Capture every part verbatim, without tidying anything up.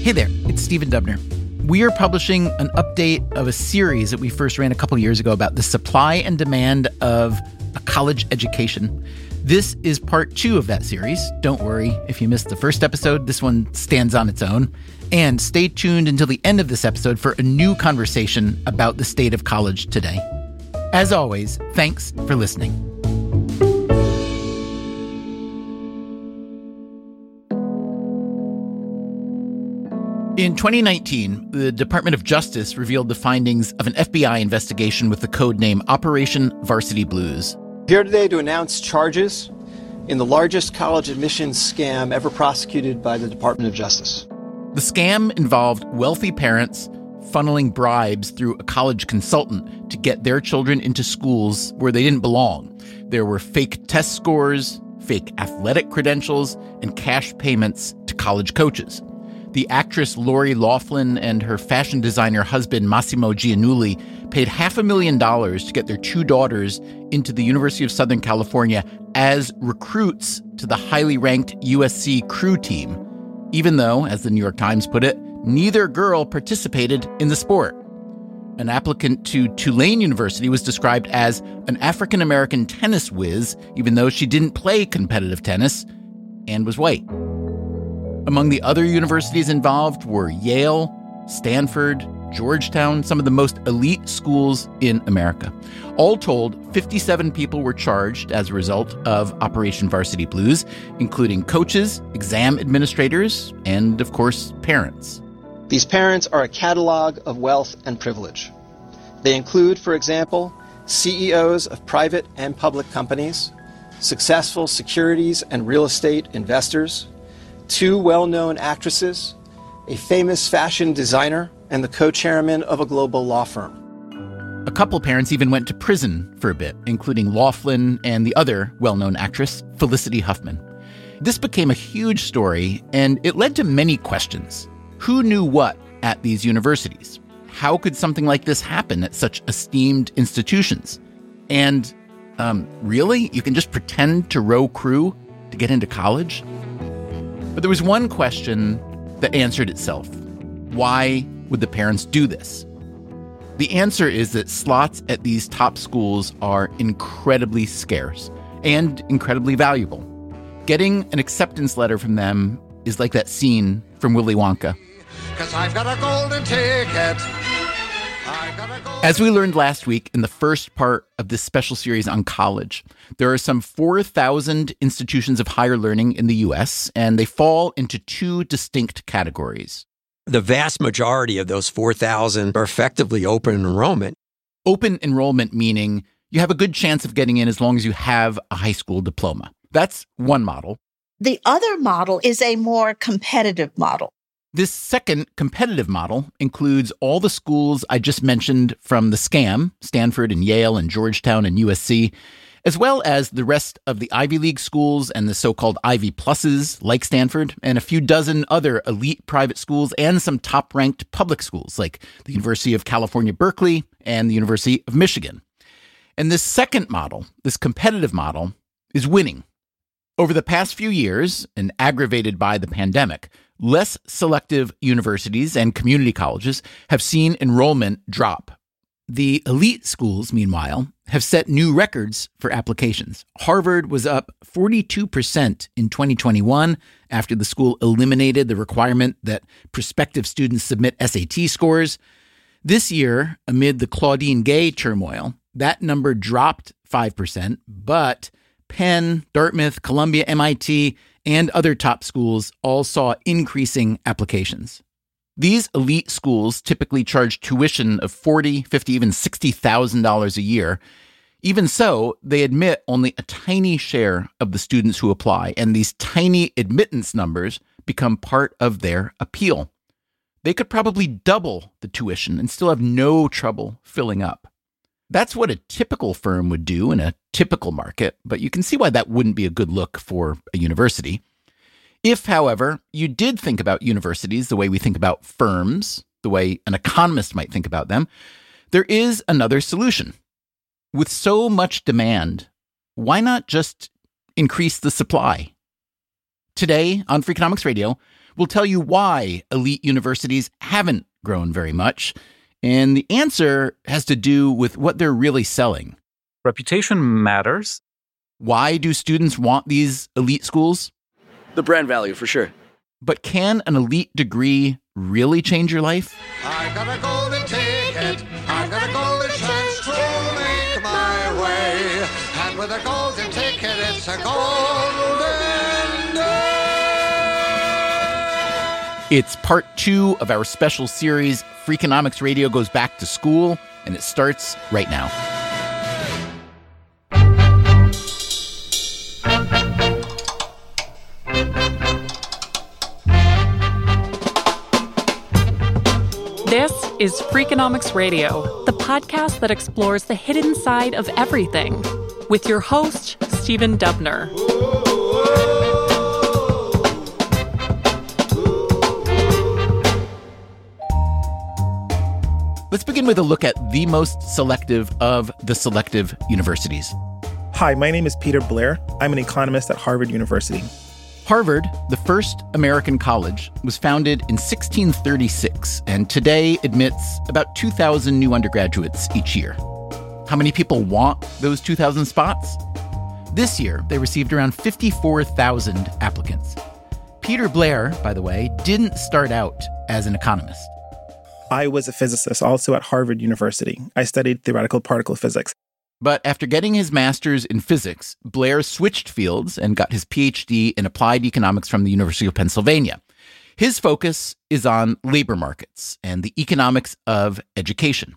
Hey there, it's Stephen Dubner. We are publishing an update of a series that we first ran a couple years ago about the supply and demand of a college education. This is part two of that series. Don't worry if you missed the first episode. This one stands on its own. And stay tuned until the end of this episode for a new conversation about the state of college today. As always, thanks for listening. In twenty nineteen, the Department of Justice revealed the findings of an F B I investigation with the code name Operation Varsity Blues. Here today to announce charges in the largest college admissions scam ever prosecuted by the Department of Justice. The scam involved wealthy parents funneling bribes through a college consultant to get their children into schools where they didn't belong. There were fake test scores, fake athletic credentials, and cash payments to college coaches. The actress Lori Loughlin and her fashion designer husband Massimo Giannulli paid half a million dollars to get their two daughters into the University of Southern California as recruits to the highly ranked U S C crew team, even though, as the New York Times put it, neither girl participated in the sport. An applicant to Tulane University was described as an African-American tennis whiz, even though she didn't play competitive tennis and was white. Among the other universities involved were Yale, Stanford, Georgetown, some of the most elite schools in America. All told, fifty-seven people were charged as a result of Operation Varsity Blues, including coaches, exam administrators, and, of course, parents. These parents are a catalog of wealth and privilege. They include, for example, C E Os of private and public companies, successful securities and real estate investors, two well-known actresses, a famous fashion designer, and the co-chairman of a global law firm. A couple parents even went to prison for a bit, including Loughlin and the other well-known actress, Felicity Huffman. This became a huge story, and it led to many questions. Who knew what at these universities? How could something like this happen at such esteemed institutions? And, um, really? You can just pretend to row crew to get into college? But there was one question that answered itself. Why would the parents do this? The answer is that slots at these top schools are incredibly scarce and incredibly valuable. Getting an acceptance letter from them is like that scene from Willy Wonka. 'Cause I've got a golden ticket. As we learned last week in the first part of this special series on college, there are some four thousand institutions of higher learning in the U S, and they fall into two distinct categories. The vast majority of those four thousand are effectively open enrollment. Open enrollment meaning you have a good chance of getting in as long as you have a high school diploma. That's one model. The other model is a more competitive model. This second competitive model includes all the schools I just mentioned from the scam, Stanford and Yale and Georgetown and U S C, as well as the rest of the Ivy League schools and the so-called Ivy Pluses like Stanford, and a few dozen other elite private schools and some top-ranked public schools like the University of California, Berkeley and the University of Michigan. And this second model, this competitive model, is winning. Over the past few years, and aggravated by the pandemic, less selective universities and community colleges have seen enrollment drop. The elite schools, meanwhile, have set new records for applications. Harvard was up forty-two percent in twenty twenty-one after the school eliminated the requirement that prospective students submit S A T scores. This year, amid the Claudine Gay turmoil, that number dropped five percent, but Penn, Dartmouth, Columbia, M I T, and other top schools all saw increasing applications. These elite schools typically charge tuition of forty thousand dollars, fifty thousand dollars, even sixty thousand dollars a year. Even so, they admit only a tiny share of the students who apply, and these tiny admittance numbers become part of their appeal. They could probably double the tuition and still have no trouble filling up. That's what a typical firm would do in a typical market, but you can see why that wouldn't be a good look for a university. If, however, you did think about universities the way we think about firms, the way an economist might think about them, there is another solution. With so much demand, why not just increase the supply? Today on Freakonomics Radio, we'll tell you why elite universities haven't grown very much, and the answer has to do with what they're really selling. Reputation matters. Why do students want these elite schools? The brand value, for sure. But can an elite degree really change your life? I got a golden ticket, I got a golden chance to make my way, and with a golden ticket, it's a golden day. It's part two of our special series, Freakonomics Radio Goes Back to School, and it starts right now. This is Freakonomics Radio, the podcast that explores the hidden side of everything, with your host, Stephen Dubner. Let's begin with a look at the most selective of the selective universities. Hi, my name is Peter Blair. I'm an economist at Harvard University. Harvard, the first American college, was founded in sixteen thirty-six and today admits about two thousand new undergraduates each year. How many people want those two thousand spots? This year, they received around fifty-four thousand applicants. Peter Blair, by the way, didn't start out as an economist. I was a physicist also at Harvard University. I studied theoretical particle physics. But after getting his master's in physics, Blair switched fields and got his P H D in applied economics from the University of Pennsylvania. His focus is on labor markets and the economics of education.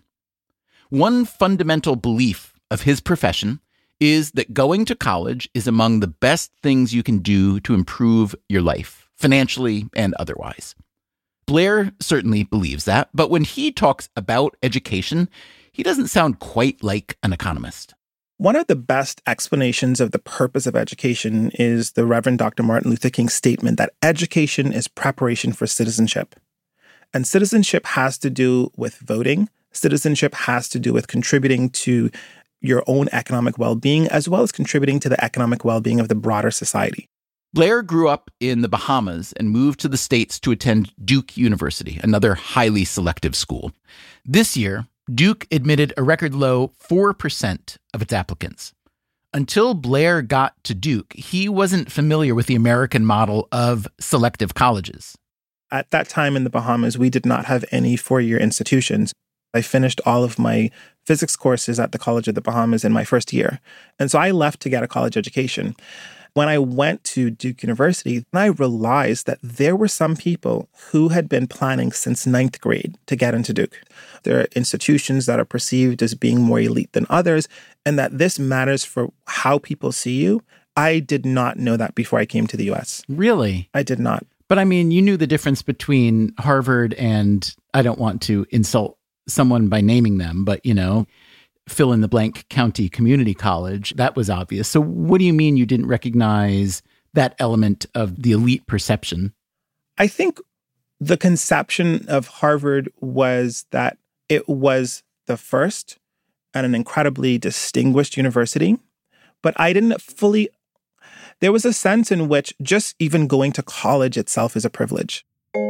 One fundamental belief of his profession is that going to college is among the best things you can do to improve your life, financially and otherwise. Blair certainly believes that, but when he talks about education, he doesn't sound quite like an economist. One of the best explanations of the purpose of education is the Reverend Doctor Martin Luther King's statement that education is preparation for citizenship. And citizenship has to do with voting. Citizenship has to do with contributing to your own economic well-being, as well as contributing to the economic well-being of the broader society. Blair grew up in the Bahamas and moved to the States to attend Duke University, another highly selective school. This year, Duke admitted a record low four percent of its applicants. Until Blair got to Duke, he wasn't familiar with the American model of selective colleges. At that time in the Bahamas, we did not have any four-year institutions. I finished all of my physics courses at the College of the Bahamas in my first year. And so I left to get a college education. When I went to Duke University, I realized that there were some people who had been planning since ninth grade to get into Duke. There are institutions that are perceived as being more elite than others, and that this matters for how people see you. I did not know that before I came to the U S. Really? I did not. But I mean, you knew the difference between Harvard and, I don't want to insult someone by naming them, but, you know, fill in the blank county community college. That was obvious. So what do you mean you didn't recognize that element of the elite perception? I think the conception of Harvard was that it was the first and an incredibly distinguished university. But I didn't fully, there was a sense in which just even going to college itself is a privilege.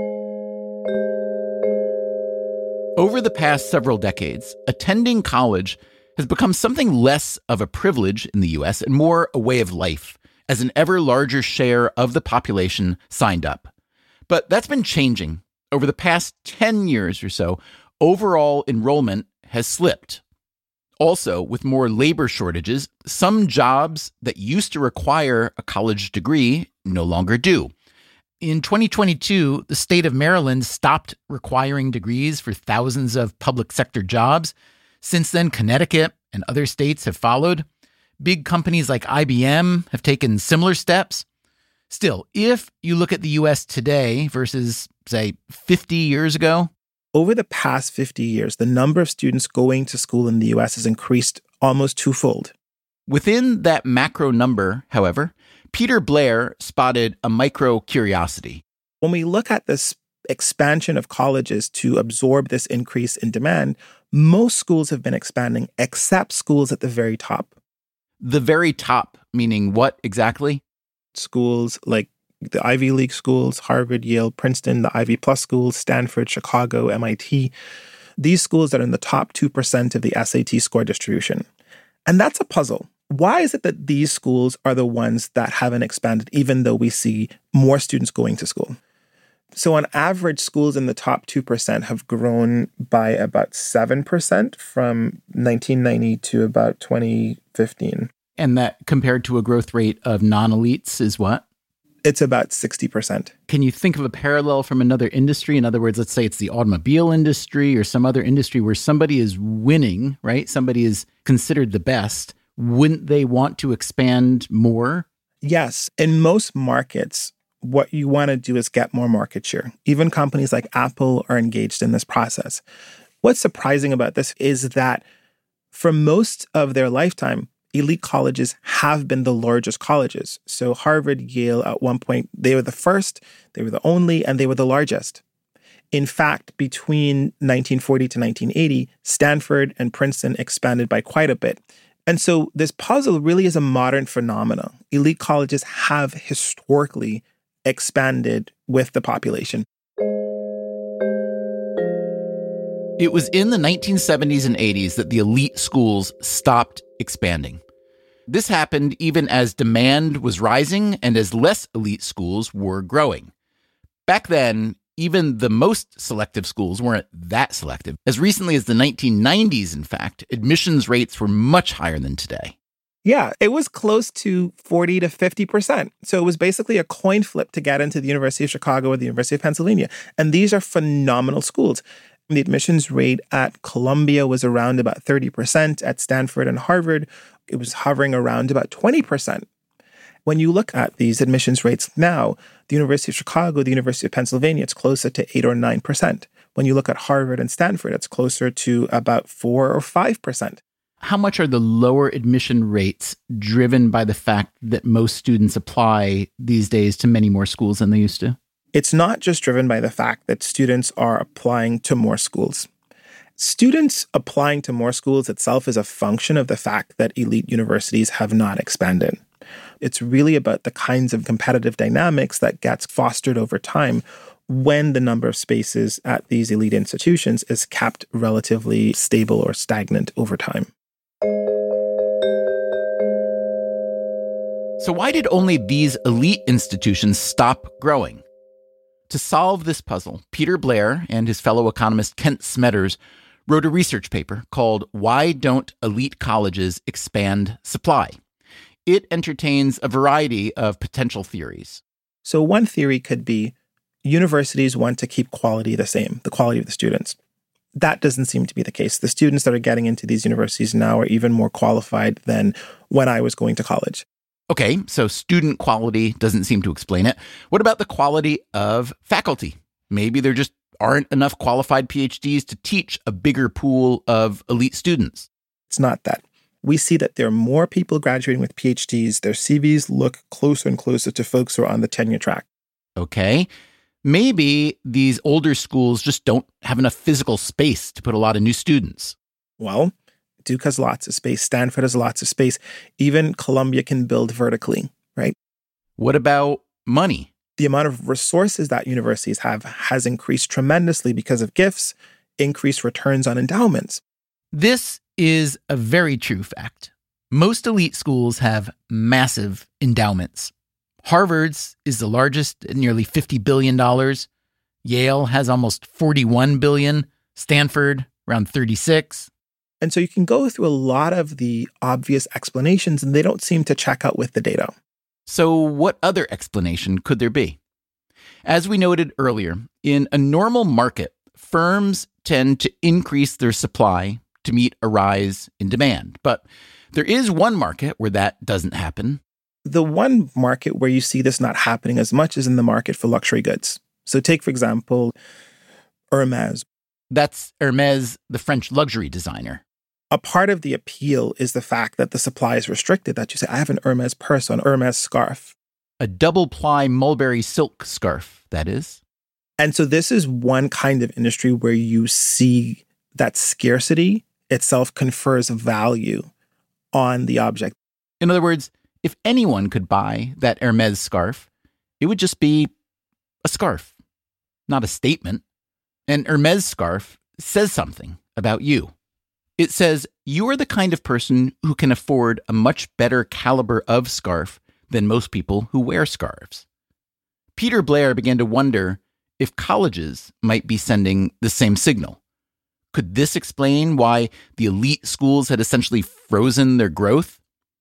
Over the past several decades, attending college has become something less of a privilege in the U S and more a way of life, as an ever larger share of the population signed up. But that's been changing. Over the past ten years or so, overall enrollment has slipped. Also, with more labor shortages, some jobs that used to require a college degree no longer do. In twenty twenty-two, the state of Maryland stopped requiring degrees for thousands of public sector jobs. Since then, Connecticut and other states have followed. Big companies like I B M have taken similar steps. Still, if you look at the U S today versus, say, fifty years ago, over the past fifty years, the number of students going to school in the U S has increased almost twofold. Within that macro number, however, Peter Blair spotted a micro curiosity. When we look at this expansion of colleges to absorb this increase in demand, most schools have been expanding except schools at the very top. The very top, meaning what exactly? Schools like The Ivy League schools, Harvard, Yale, Princeton, the Ivy Plus schools, Stanford, Chicago, M I T, these schools that are in the top two percent of the S A T score distribution. And that's a puzzle. Why is it that these schools are the ones that haven't expanded, even though we see more students going to school? So on average, schools in the top two percent have grown by about seven percent from nineteen ninety to about twenty fifteen. And that compared to a growth rate of non-elites is what? It's about sixty percent. Can you think of a parallel from another industry? In other words, let's say it's the automobile industry or some other industry where somebody is winning, right? Somebody is considered the best. Wouldn't they want to expand more? Yes. In most markets, what you want to do is get more market share. Even companies like Apple are engaged in this process. What's surprising about this is that for most of their lifetime, elite colleges have been the largest colleges. So Harvard, Yale, at one point, they were the first, they were the only, and they were the largest. In fact, between nineteen forty to nineteen eighty, Stanford and Princeton expanded by quite a bit. And so this puzzle really is a modern phenomenon. Elite colleges have historically expanded with the population. It was in the nineteen seventies and eighties that the elite schools stopped expanding. This happened even as demand was rising and as less elite schools were growing. Back then, even the most selective schools weren't that selective. As recently as the nineteen nineties, in fact, admissions rates were much higher than today. Yeah, it was close to forty to fifty percent. So it was basically a coin flip to get into the University of Chicago or the University of Pennsylvania. And these are phenomenal schools. The admissions rate at Columbia was around about thirty percent. At Stanford and Harvard, it was hovering around about twenty percent. When you look at these admissions rates now, the University of Chicago, the University of Pennsylvania, it's closer to eight or nine percent. When you look at Harvard and Stanford, it's closer to about four or five percent. How much are the lower admission rates driven by the fact that most students apply these days to many more schools than they used to? It's not just driven by the fact that students are applying to more schools. Students applying to more schools itself is a function of the fact that elite universities have not expanded. It's really about the kinds of competitive dynamics that gets fostered over time when the number of spaces at these elite institutions is kept relatively stable or stagnant over time. So why did only these elite institutions stop growing? To solve this puzzle, Peter Blair and his fellow economist Kent Smetters wrote a research paper called Why Don't Elite Colleges Expand Supply? It entertains a variety of potential theories. So one theory could be universities want to keep quality the same, the quality of the students. That doesn't seem to be the case. The students that are getting into these universities now are even more qualified than when I was going to college. Okay, so student quality doesn't seem to explain it. What about the quality of faculty? Maybe there just aren't enough qualified P H Ds to teach a bigger pool of elite students. It's not that. We see that there are more people graduating with P H Ds. Their C Vs look closer and closer to folks who are on the tenure track. Okay, maybe these older schools just don't have enough physical space to put a lot of new students. Well, Duke has lots of space. Stanford has lots of space. Even Columbia can build vertically, right? What about money? The amount of resources that universities have has increased tremendously because of gifts, increased returns on endowments. This is a very true fact. Most elite schools have massive endowments. Harvard's is the largest at nearly fifty billion dollars. Yale has almost forty-one billion dollars. Stanford, around thirty-six. And so you can go through a lot of the obvious explanations, and they don't seem to check out with the data. So what other explanation could there be? As we noted earlier, in a normal market, firms tend to increase their supply to meet a rise in demand. But there is one market where that doesn't happen. The one market where you see this not happening as much is in the market for luxury goods. So take, for example, Hermes. That's Hermes, the French luxury designer. A part of the appeal is the fact that the supply is restricted, that you say, I have an Hermes purse or an Hermes scarf. A double-ply mulberry silk scarf, that is. And so this is one kind of industry where you see that scarcity itself confers value on the object. In other words, if anyone could buy that Hermes scarf, it would just be a scarf, not a statement. An Hermes scarf says something about you. It says you are the kind of person who can afford a much better caliber of scarf than most people who wear scarves. Peter Blair began to wonder if colleges might be sending the same signal. Could this explain why the elite schools had essentially frozen their growth?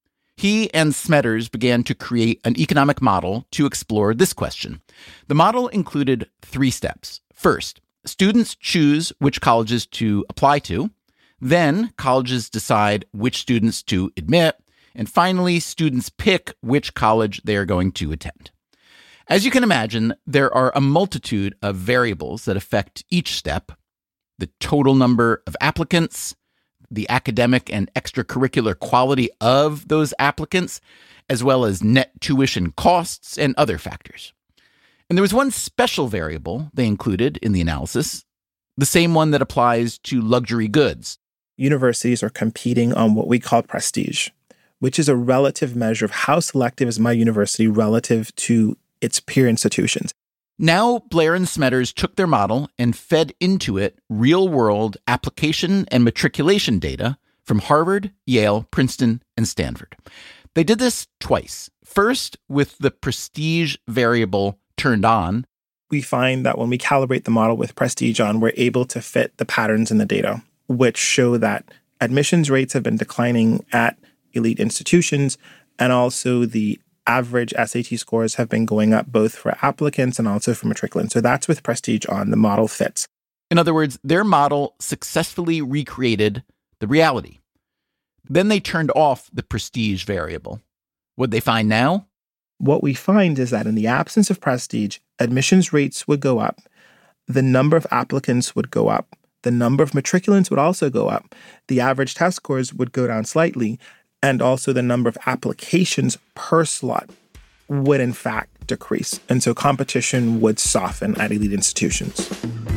He and Smetters began to create an economic model to explore this question. The model included three steps. First, students choose which colleges to apply to. Then, colleges decide which students to admit. And finally, students pick which college they are going to attend. As you can imagine, there are a multitude of variables that affect each step: the total number of applicants, the academic and extracurricular quality of those applicants, as well as net tuition costs and other factors. And there was one special variable they included in the analysis, the same one that applies to luxury goods. Universities are competing on what we call prestige, which is a relative measure of how selective is my university relative to its peer institutions. Now, Blair and Smetters took their model and fed into it real-world application and matriculation data from Harvard, Yale, Princeton, and Stanford. They did this twice. First, with the prestige variable turned on. We find that when we calibrate the model with prestige on, we're able to fit the patterns in the data, which show that admissions rates have been declining at elite institutions, and also the average S A T scores have been going up both for applicants and also for matriculants. So that's with prestige on. The model fits. In other words, their model successfully recreated the reality. Then they turned off the prestige variable. What'd they find now? What we find is that in the absence of prestige, admissions rates would go up, the number of applicants would go up, the number of matriculants would also go up, the average test scores would go down slightly, and also the number of applications per slot would in fact decrease. And so competition would soften at elite institutions.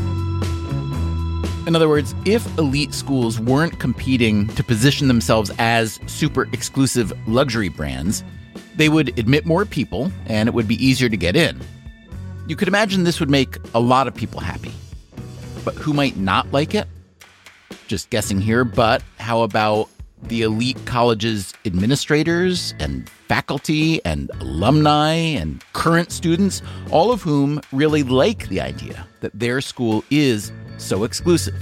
In other words, if elite schools weren't competing to position themselves as super exclusive luxury brands, they would admit more people and it would be easier to get in. You could imagine this would make a lot of people happy. But who might not like it? Just guessing here, but how about the elite college's administrators and faculty and alumni and current students, all of whom really like the idea that their school is so exclusive?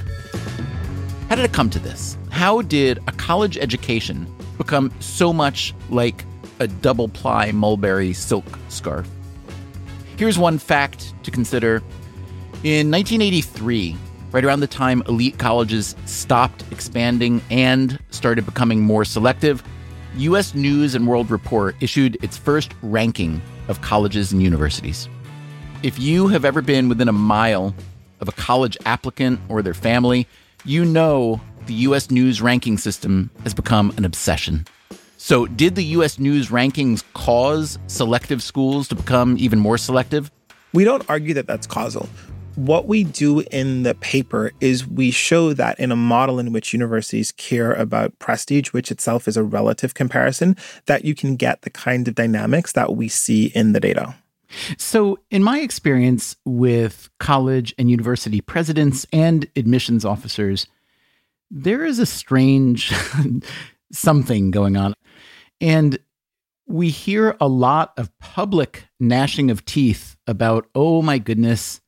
How did it come to this? How did a college education become so much like a double-ply mulberry silk scarf? Here's one fact to consider. In nineteen eighty-three, right around the time elite colleges stopped expanding and started becoming more selective, U S News and World Report issued its first ranking of colleges and universities. If you have ever been within a mile of a college applicant or their family, you know the U S News ranking system has become an obsession. So did the U S News rankings cause selective schools to become even more selective? We don't argue that that's causal. What we do in the paper is we show that in a model in which universities care about prestige, which itself is a relative comparison, that you can get the kind of dynamics that we see in the data. So in my experience with college and university presidents and admissions officers, there is a strange something going on. And we hear a lot of public gnashing of teeth about, oh my goodness,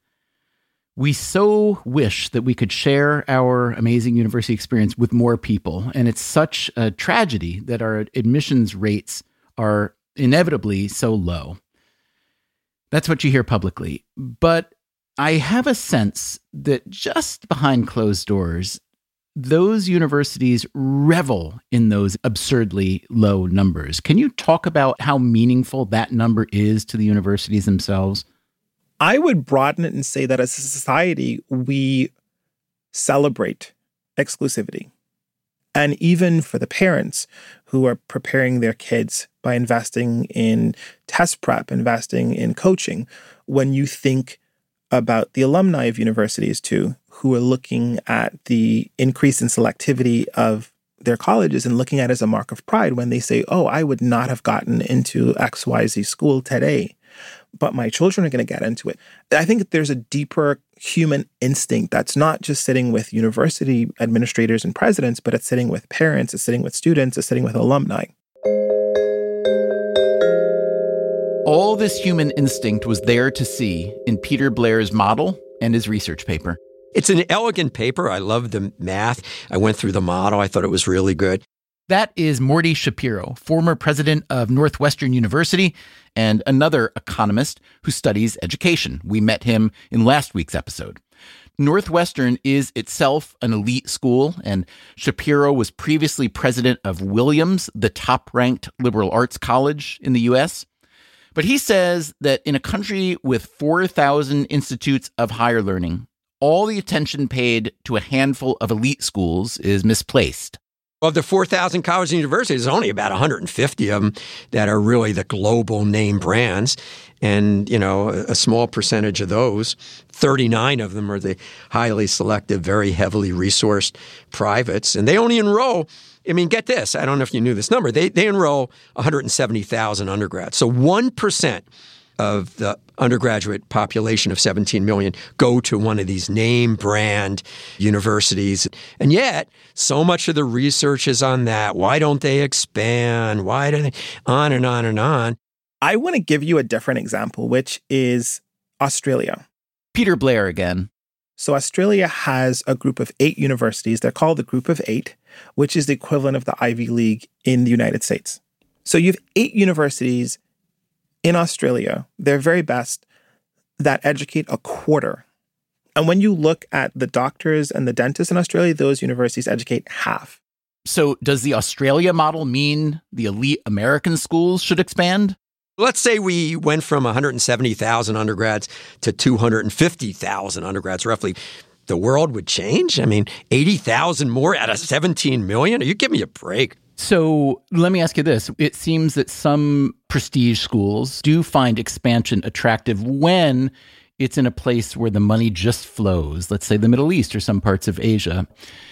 we so wish that we could share our amazing university experience with more people. And it's such a tragedy that our admissions rates are inevitably so low. That's what you hear publicly. But I have a sense that just behind closed doors, those universities revel in those absurdly low numbers. Can you talk about how meaningful that number is to the universities themselves? I would broaden it and say that as a society, we celebrate exclusivity. And even for the parents who are preparing their kids by investing in test prep, investing in coaching, when you think about the alumni of universities too, who are looking at the increase in selectivity of their colleges and looking at it as a mark of pride when they say, oh, I would not have gotten into X Y Z school today, but my children are going to get into it. I think there's a deeper human instinct that's not just sitting with university administrators and presidents, but it's sitting with parents, it's sitting with students, it's sitting with alumni. All this human instinct was there to see in Peter Blair's model and his research paper. It's an elegant paper. I love the math. I went through the model. I thought it was really good. That is Morty Shapiro, former president of Northwestern University and another economist who studies education. We met him in last week's episode. Northwestern is itself an elite school, and Shapiro was previously president of Williams, the top-ranked liberal arts college in the U S. But he says that in a country with four thousand institutes of higher learning, all the attention paid to a handful of elite schools is misplaced. Of the four thousand colleges and universities, there's only about one hundred fifty of them that are really the global name brands. And, you know, a small percentage of those, thirty-nine of them are the highly selective, very heavily resourced privates. And they only enroll, I mean, get this, I don't know if you knew this number, they, they enroll one hundred seventy thousand undergrads. So one percent of the undergraduate population of seventeen million go to one of these name brand universities. And yet, so much of the research is on that. Why don't they expand? Why do they? On and on and on. I want to give you a different example, which is Australia. Peter Blair again. So Australia has a group of eight universities. They're called the Group of Eight, which is the equivalent of the Ivy League in the United States. So you have eight universities in Australia, their very best, that educate a quarter. And when you look at the doctors and the dentists in Australia, those universities educate half. So does the Australia model mean the elite American schools should expand? Let's say we went from one hundred seventy thousand undergrads to two hundred fifty thousand undergrads, roughly. The world would change? I mean, eighty thousand more out of seventeen million? Are you giving me a break? So let me ask you this. It seems that some prestige schools do find expansion attractive when it's in a place where the money just flows, let's say the Middle East or some parts of Asia.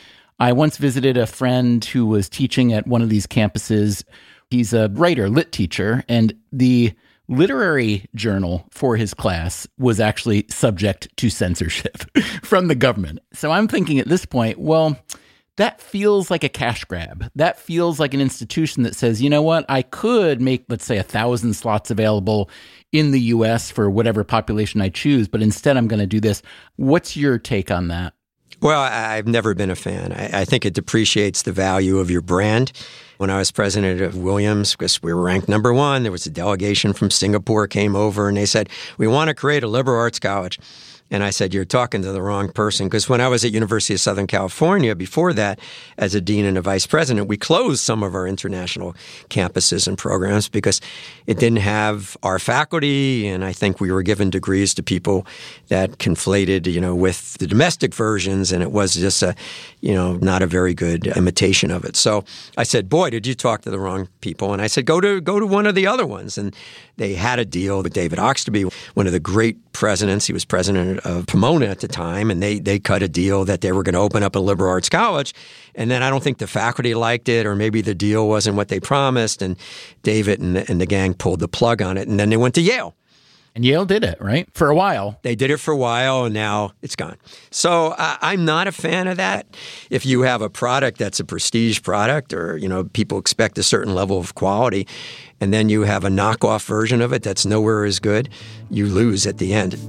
I once visited a friend who was teaching at one of these campuses. He's a writer, lit teacher, and the literary journal for his class was actually subject to censorship from the government. So I'm thinking at this point, well, that feels like a cash grab. That feels like an institution that says, you know what, I could make, let's say, a thousand slots available in the U S for whatever population I choose, but instead I'm going to do this. What's your take on that? Well, I've never been a fan. I, I think it depreciates the value of your brand. When I was president of Williams, because we were ranked number one, there was a delegation from Singapore came over and they said, we want to create a liberal arts college. And I said, you're talking to the wrong person. Because when I was at University of Southern California, before that, as a dean and a vice president, we closed some of our international campuses and programs because it didn't have our faculty. And I think we were giving degrees to people that conflated, you know, with the domestic versions. And it was just a, you know, not a very good imitation of it. So I said, boy, did you talk to the wrong people? And I said, go to go to one of the other ones. And they had a deal with David Oxtoby, one of the great presidents. He was president of Pomona at the time, and they they cut a deal that they were going to open up a liberal arts college. And then I don't think the faculty liked it, or maybe the deal wasn't what they promised, and David and the, and the gang pulled the plug on it, and then they went to Yale. And Yale did it, right? For a while. They did it for a while, and now it's gone. So uh, I'm not a fan of that. If you have a product that's a prestige product, or, you know, people expect a certain level of quality, and then you have a knockoff version of it that's nowhere as good, you lose at the end.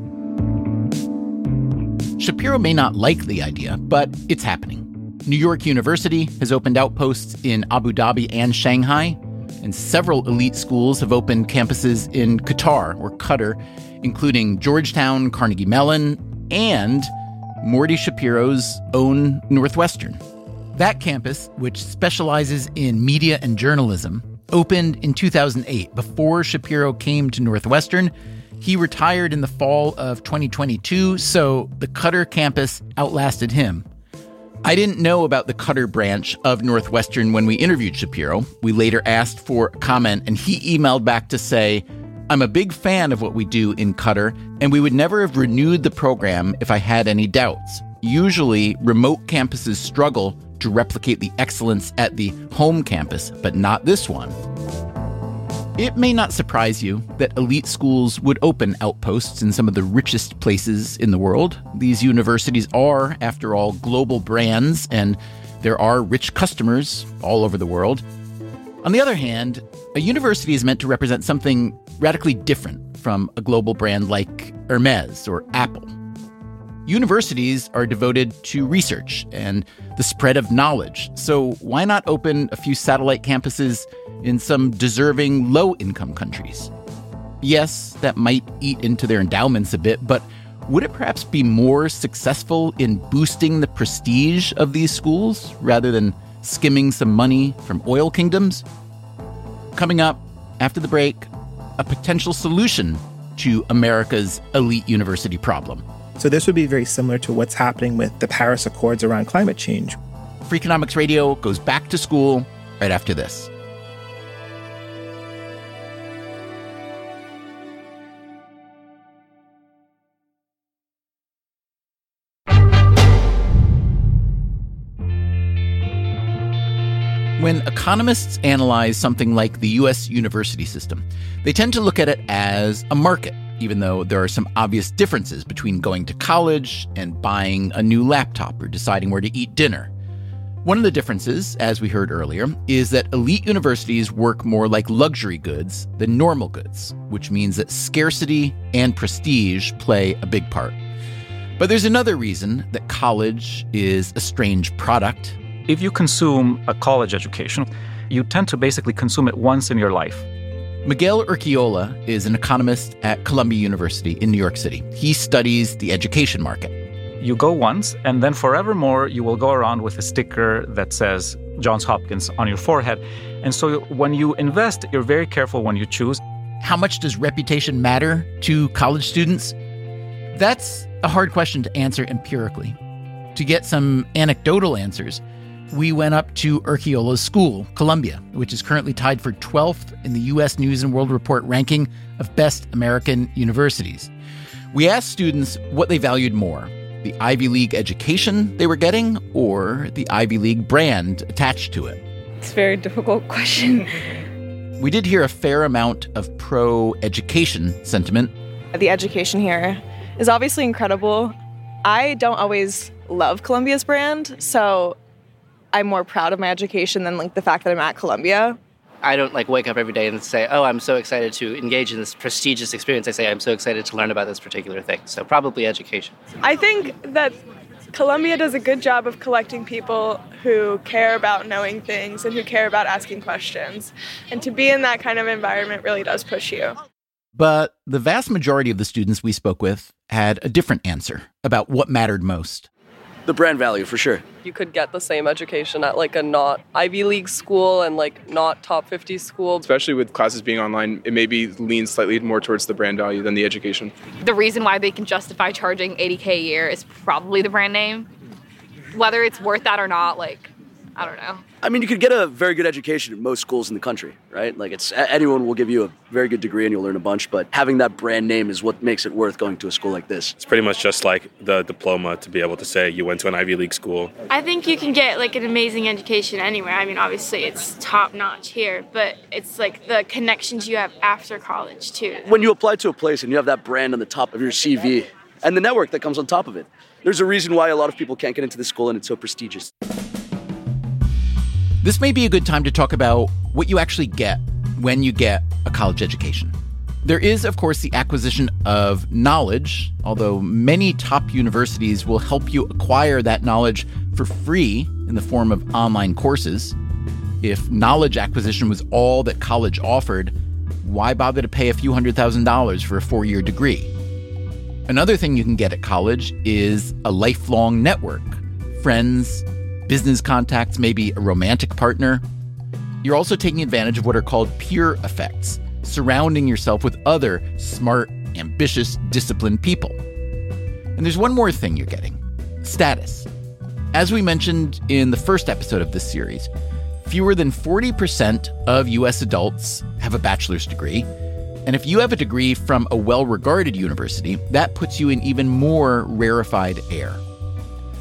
Shapiro may not like the idea, but it's happening. New York University has opened outposts in Abu Dhabi and Shanghai, and several elite schools have opened campuses in Qatar, or Qatar, including Georgetown, Carnegie Mellon, and Morty Shapiro's own Northwestern. That campus, which specializes in media and journalism, opened in two thousand eight. Before Shapiro came to Northwestern, he retired in the fall of twenty twenty-two, so the Qatar campus outlasted him. I didn't know about the Qatar branch of Northwestern when we interviewed Shapiro. We later asked for a comment, and he emailed back to say, I'm a big fan of what we do in Qatar, and we would never have renewed the program if I had any doubts. Usually, remote campuses struggle to replicate the excellence at the home campus, but not this one. It may not surprise you that elite schools would open outposts in some of the richest places in the world. These universities are, after all, global brands, and there are rich customers all over the world. On the other hand, a university is meant to represent something radically different from a global brand like Hermes or Apple. Universities are devoted to research and the spread of knowledge, so why not open a few satellite campuses in some deserving low-income countries? Yes, that might eat into their endowments a bit, but would it perhaps be more successful in boosting the prestige of these schools rather than skimming some money from oil kingdoms? Coming up after the break, a potential solution to America's elite university problem. So this would be very similar to what's happening with the Paris Accords around climate change. Freakonomics Radio goes back to school right after this. When economists analyze something like the U S university system, they tend to look at it as a market, even though there are some obvious differences between going to college and buying a new laptop or deciding where to eat dinner. One of the differences, as we heard earlier, is that elite universities work more like luxury goods than normal goods, which means that scarcity and prestige play a big part. But there's another reason that college is a strange product. If you consume a college education, you tend to basically consume it once in your life. Miguel Urquiola is an economist at Columbia University in New York City. He studies the education market. You go once, and then forevermore you will go around with a sticker that says Johns Hopkins on your forehead. And so when you invest, you're very careful when you choose. How much does reputation matter to college students? That's a hard question to answer empirically. To get some anecdotal answers, we went up to Urquiola's school, Columbia, which is currently tied for twelfth in the U S News and World Report ranking of best American universities. We asked students what they valued more, the Ivy League education they were getting or the Ivy League brand attached to it. It's a very difficult question. We did hear a fair amount of pro-education sentiment. The education here is obviously incredible. I don't always love Columbia's brand, so I'm more proud of my education than like the fact that I'm at Columbia. I don't like wake up every day and say, oh, I'm so excited to engage in this prestigious experience. I say, I'm so excited to learn about this particular thing. So probably education. I think that Columbia does a good job of collecting people who care about knowing things and who care about asking questions. And to be in that kind of environment really does push you. But the vast majority of the students we spoke with had a different answer about what mattered most. The brand value, for sure. You could get the same education at like a not Ivy League school and like not top fifty school. Especially with classes being online, it maybe leans slightly more towards the brand value than the education. The reason why they can justify charging eighty K a year is probably the brand name. Whether it's worth that or not, like, I don't know. I mean, you could get a very good education at most schools in the country, right? Like, it's anyone will give you a very good degree and you'll learn a bunch, but having that brand name is what makes it worth going to a school like this. It's pretty much just like the diploma to be able to say you went to an Ivy League school. I think you can get like an amazing education anywhere. I mean, obviously it's top notch here, but it's like the connections you have after college too. When you apply to a place and you have that brand on the top of your C V and the network that comes on top of it, there's a reason why a lot of people can't get into the school and it's so prestigious. This may be a good time to talk about what you actually get when you get a college education. There is, of course, the acquisition of knowledge, although many top universities will help you acquire that knowledge for free in the form of online courses. If knowledge acquisition was all that college offered, why bother to pay a few hundred thousand dollars for a four-year degree? Another thing you can get at college is a lifelong network, friends, business contacts, maybe a romantic partner. You're also taking advantage of what are called peer effects, surrounding yourself with other smart, ambitious, disciplined people. And there's one more thing you're getting: status. As we mentioned in the first episode of this series, fewer than forty percent of U S adults have a bachelor's degree. And if you have a degree from a well-regarded university, that puts you in even more rarefied air.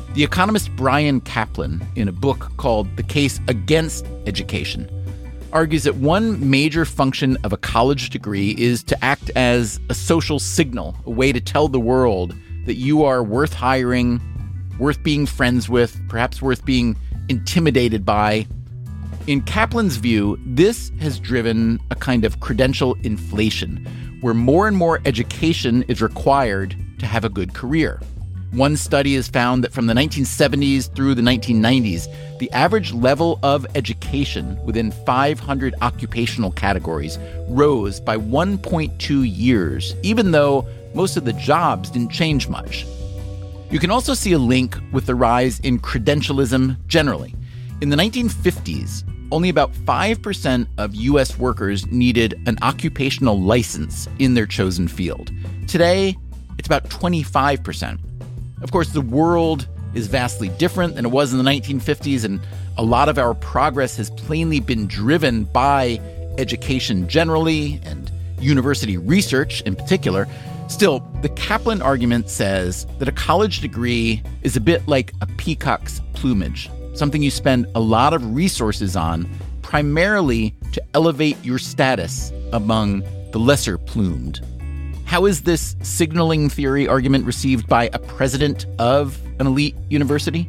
The economist Bryan Caplan, in a book called The Case Against Education, argues that one major function of a college degree is to act as a social signal, a way to tell the world that you are worth hiring, worth being friends with, perhaps worth being intimidated by. In Caplan's view, this has driven a kind of credential inflation, where more and more education is required to have a good career. One study has found that from the nineteen seventies through the nineteen nineties, the average level of education within five hundred occupational categories rose by one point two years, even though most of the jobs didn't change much. You can also see a link with the rise in credentialism generally. In the nineteen fifties, only about five percent of U S workers needed an occupational license in their chosen field. Today, it's about twenty-five percent. Of course, the world is vastly different than it was in the nineteen fifties, and a lot of our progress has plainly been driven by education generally and university research in particular. Still, the Caplan argument says that a college degree is a bit like a peacock's plumage, something you spend a lot of resources on, primarily to elevate your status among the lesser plumed. How is this signaling theory argument received by a president of an elite university?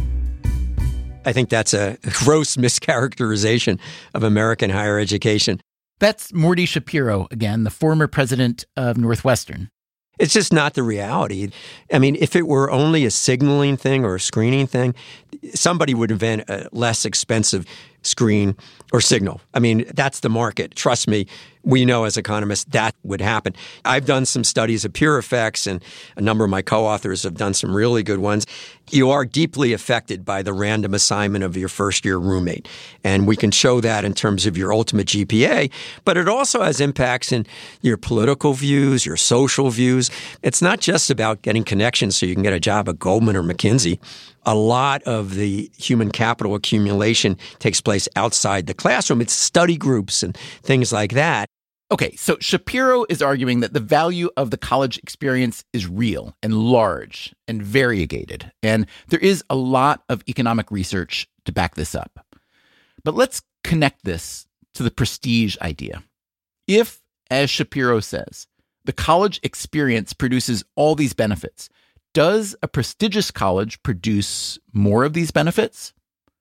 I think that's a gross mischaracterization of American higher education. That's Morty Shapiro again, the former president of Northwestern. It's just not the reality. I mean, if it were only a signaling thing or a screening thing, somebody would invent a less expensive screen or signal. I mean, that's the market. Trust me, we know as economists that would happen. I've done some studies of peer effects, and a number of my co-authors have done some really good ones. You are deeply affected by the random assignment of your first-year roommate, and we can show that in terms of your ultimate G P A, but it also has impacts in your political views, your social views. It's not just about getting connections so you can get a job at Goldman or McKinsey. A lot of the human capital accumulation takes place outside the classroom. It's study groups and things like that. Okay, so Shapiro is arguing that the value of the college experience is real and large and variegated, and there is a lot of economic research to back this up. But let's connect this to the prestige idea. If, as Shapiro says, the college experience produces all these benefits, does a prestigious college produce more of these benefits?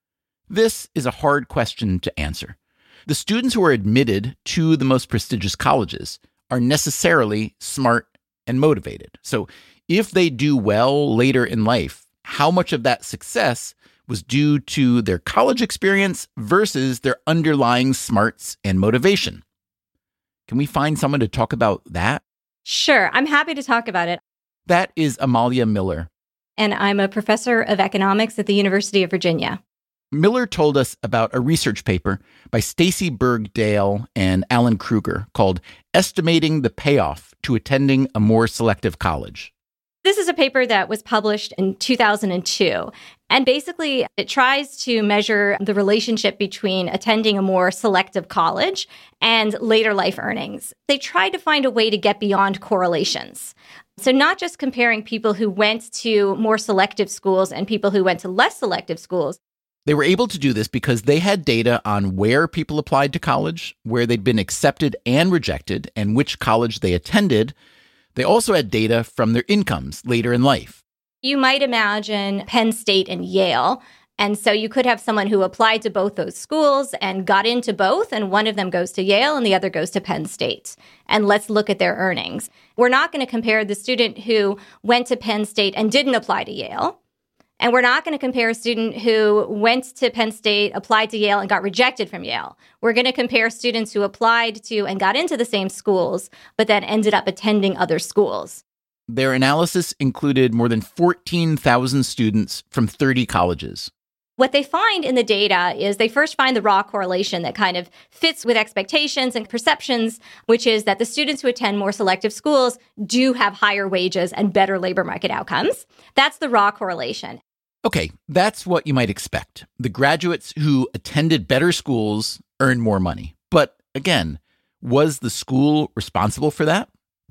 This is a hard question to answer. The students who are admitted to the most prestigious colleges are necessarily smart and motivated. So if they do well later in life, how much of that success was due to their college experience versus their underlying smarts and motivation? Can we find someone to talk about that? Sure, I'm happy to talk about it. That is Amalia Miller. And I'm a professor of economics at the University of Virginia. Miller told us about a research paper by Stacy Berg-Dale and Alan Kruger called Estimating the Payoff to Attending a More Selective College. This is a paper that was published in two thousand two. And basically, it tries to measure the relationship between attending a more selective college and later life earnings. They tried to find a way to get beyond correlations. So not just comparing people who went to more selective schools and people who went to less selective schools. They were able to do this because they had data on where people applied to college, where they'd been accepted and rejected, and which college they attended. They also had data from their incomes later in life. You might imagine Penn State and Yale. And so you could have someone who applied to both those schools and got into both, and one of them goes to Yale and the other goes to Penn State. And let's look at their earnings. We're not going to compare the student who went to Penn State and didn't apply to Yale. And we're not going to compare a student who went to Penn State, applied to Yale, and got rejected from Yale. We're going to compare students who applied to and got into the same schools, but then ended up attending other schools. Their analysis included more than fourteen thousand students from thirty colleges. What they find in the data is they first find the raw correlation that kind of fits with expectations and perceptions, which is that the students who attend more selective schools do have higher wages and better labor market outcomes. That's the raw correlation. Okay, that's what you might expect. The graduates who attended better schools earn more money. But again, was the school responsible for that?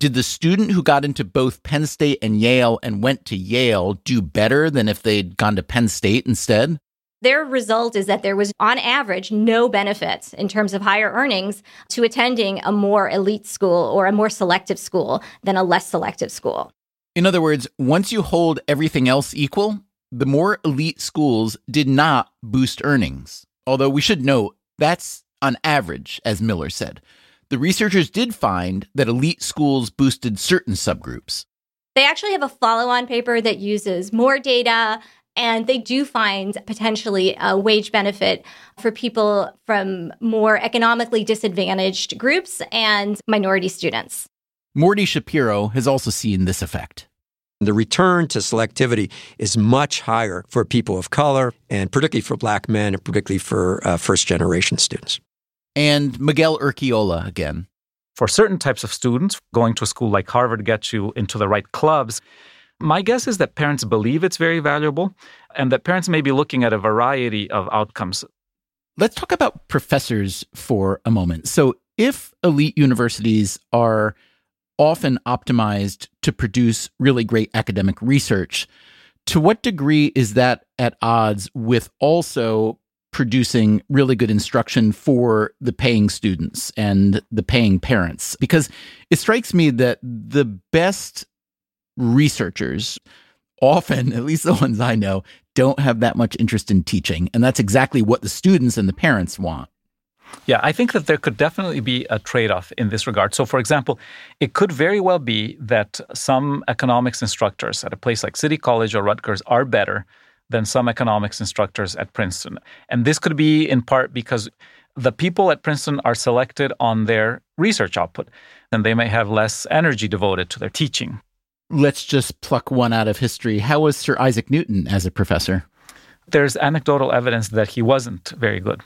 Did the student who got into both Penn State and Yale and went to Yale do better than if they'd gone to Penn State instead? Their result is that there was, on average, no benefit in terms of higher earnings to attending a more elite school or a more selective school than a less selective school. In other words, once you hold everything else equal, the more elite schools did not boost earnings. Although we should note, that's on average, as Miller said. The researchers did find that elite schools boosted certain subgroups. They actually have a follow-on paper that uses more data, and they do find potentially a wage benefit for people from more economically disadvantaged groups and minority students. Morty Shapiro has also seen this effect. The return to selectivity is much higher for people of color, and particularly for Black men, and particularly for uh, first-generation students. And Miguel Urquiola again. For certain types of students, going to a school like Harvard gets you into the right clubs. My guess is that parents believe it's very valuable and that parents may be looking at a variety of outcomes. Let's talk about professors for a moment. So if elite universities are often optimized to produce really great academic research, to what degree is that at odds with also producing really good instruction for the paying students and the paying parents? Because it strikes me that the best researchers, often, at least the ones I know, don't have that much interest in teaching. And that's exactly what the students and the parents want. Yeah, I think that there could definitely be a trade-off in this regard. So, for example, it could very well be that some economics instructors at a place like City College or Rutgers are better than some economics instructors at Princeton. And this could be in part because the people at Princeton are selected on their research output, and they may have less energy devoted to their teaching. Let's just pluck one out of history. How was Sir Isaac Newton as a professor? There's anecdotal evidence that he wasn't very good.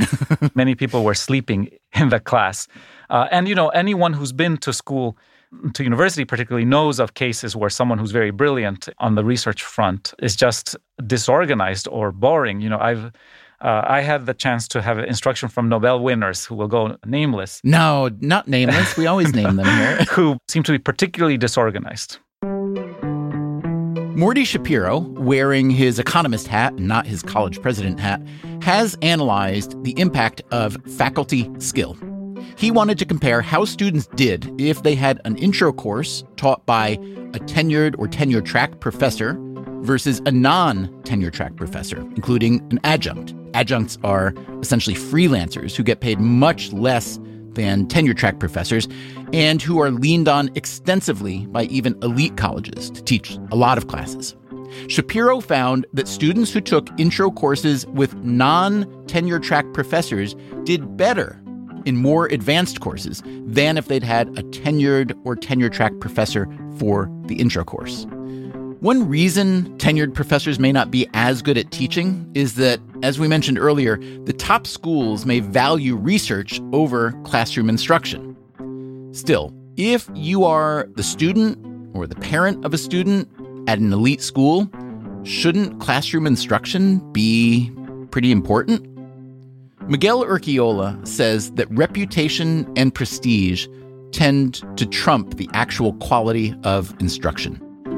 Many people were sleeping in the class. Uh, and, you know, anyone who's been to school, to university particularly, knows of cases where someone who's very brilliant on the research front is just disorganized or boring. You know, I've uh, I had the chance to have instruction from Nobel winners who will go nameless. No, not nameless. We always name them here. Who seem to be particularly disorganized. Morty Shapiro, wearing his economist hat and not his college president hat, has analyzed the impact of faculty skill. He wanted to compare how students did if they had an intro course taught by a tenured or tenure-track professor versus a non-tenure-track professor, including an adjunct. Adjuncts are essentially freelancers who get paid much less than tenure-track professors and who are leaned on extensively by even elite colleges to teach a lot of classes. Shapiro found that students who took intro courses with non-tenure-track professors did better in more advanced courses than if they'd had a tenured or tenure-track professor for the intro course. One reason tenured professors may not be as good at teaching is that, as we mentioned earlier, the top schools may value research over classroom instruction. Still, if you are the student or the parent of a student at an elite school, shouldn't classroom instruction be pretty important? Miguel Urquiola says that reputation and prestige tend to trump the actual quality of instruction.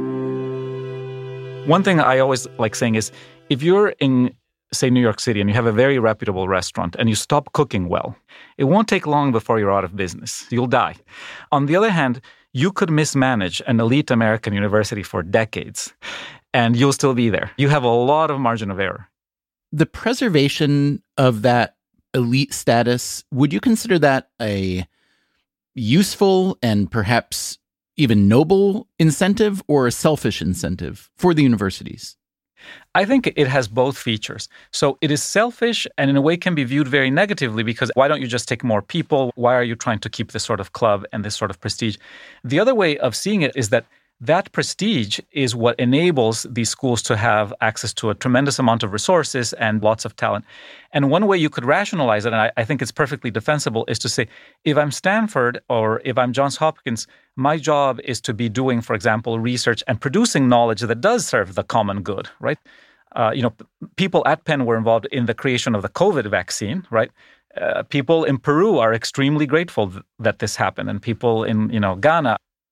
One thing I always like saying is, if you're in, say, New York City and you have a very reputable restaurant and you stop cooking well, it won't take long before you're out of business. You'll die. On the other hand, you could mismanage an elite American university for decades, and you'll still be there. You have a lot of margin of error. The preservation of that elite status, would you consider that a useful and perhaps even noble incentive or a selfish incentive for the universities? I think it has both features. So it is selfish and in a way can be viewed very negatively because why don't you just take more people? Why are you trying to keep this sort of club and this sort of prestige? The other way of seeing it is that that prestige is what enables these schools to have access to a tremendous amount of resources and lots of talent. And one way you could rationalize it, and I, I think it's perfectly defensible, is to say, if I'm Stanford or if I'm Johns Hopkins, my job is to be doing, for example, research and producing knowledge that does serve the common good, right? Uh, you know, p- people at Penn were involved in the creation of the COVID vaccine, right? Uh, people in Peru are extremely grateful th- that this happened, and people in, you know, Ghana.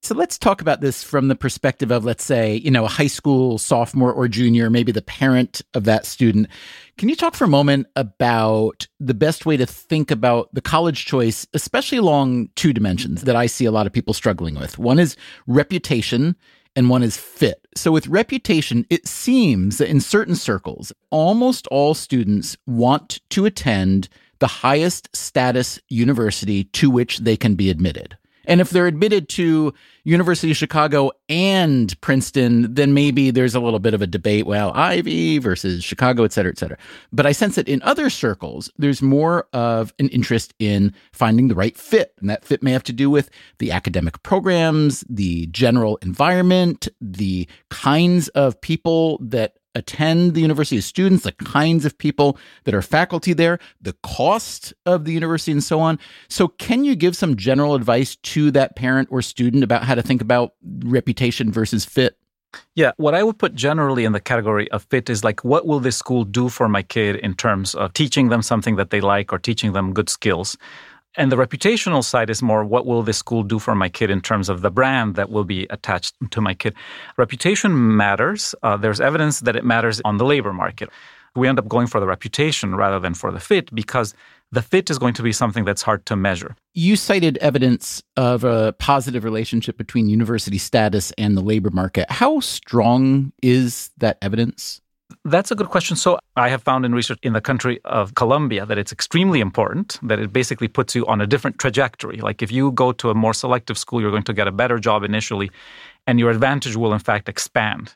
So let's talk about this from the perspective of, let's say, you know, a high school sophomore or junior, maybe the parent of that student. Can you talk for a moment about the best way to think about the college choice, especially along two dimensions that I see a lot of people struggling with? One is reputation and one is fit. So with reputation, it seems that in certain circles, almost all students want to attend the highest status university to which they can be admitted. And if they're admitted to University of Chicago and Princeton, then maybe there's a little bit of a debate, well, Ivy versus Chicago, et cetera, et cetera. But I sense that in other circles, there's more of an interest in finding the right fit. And that fit may have to do with the academic programs, the general environment, the kinds of people that attend the university as students, the kinds of people that are faculty there, the cost of the university, and so on. So can you give some general advice to that parent or student about how to think about reputation versus fit? Yeah, what I would put generally in the category of fit is like, what will this school do for my kid in terms of teaching them something that they like or teaching them good skills? And the reputational side is more, what will this school do for my kid in terms of the brand that will be attached to my kid? Reputation matters. Uh, there's evidence that it matters on the labor market. We end up going for the reputation rather than for the fit because the fit is going to be something that's hard to measure. You cited evidence of a positive relationship between university status and the labor market. How strong is that evidence? That's a good question. So I have found in research in the country of Colombia that it's extremely important, that it basically puts you on a different trajectory. Like if you go to a more selective school, you're going to get a better job initially, and your advantage will in fact expand.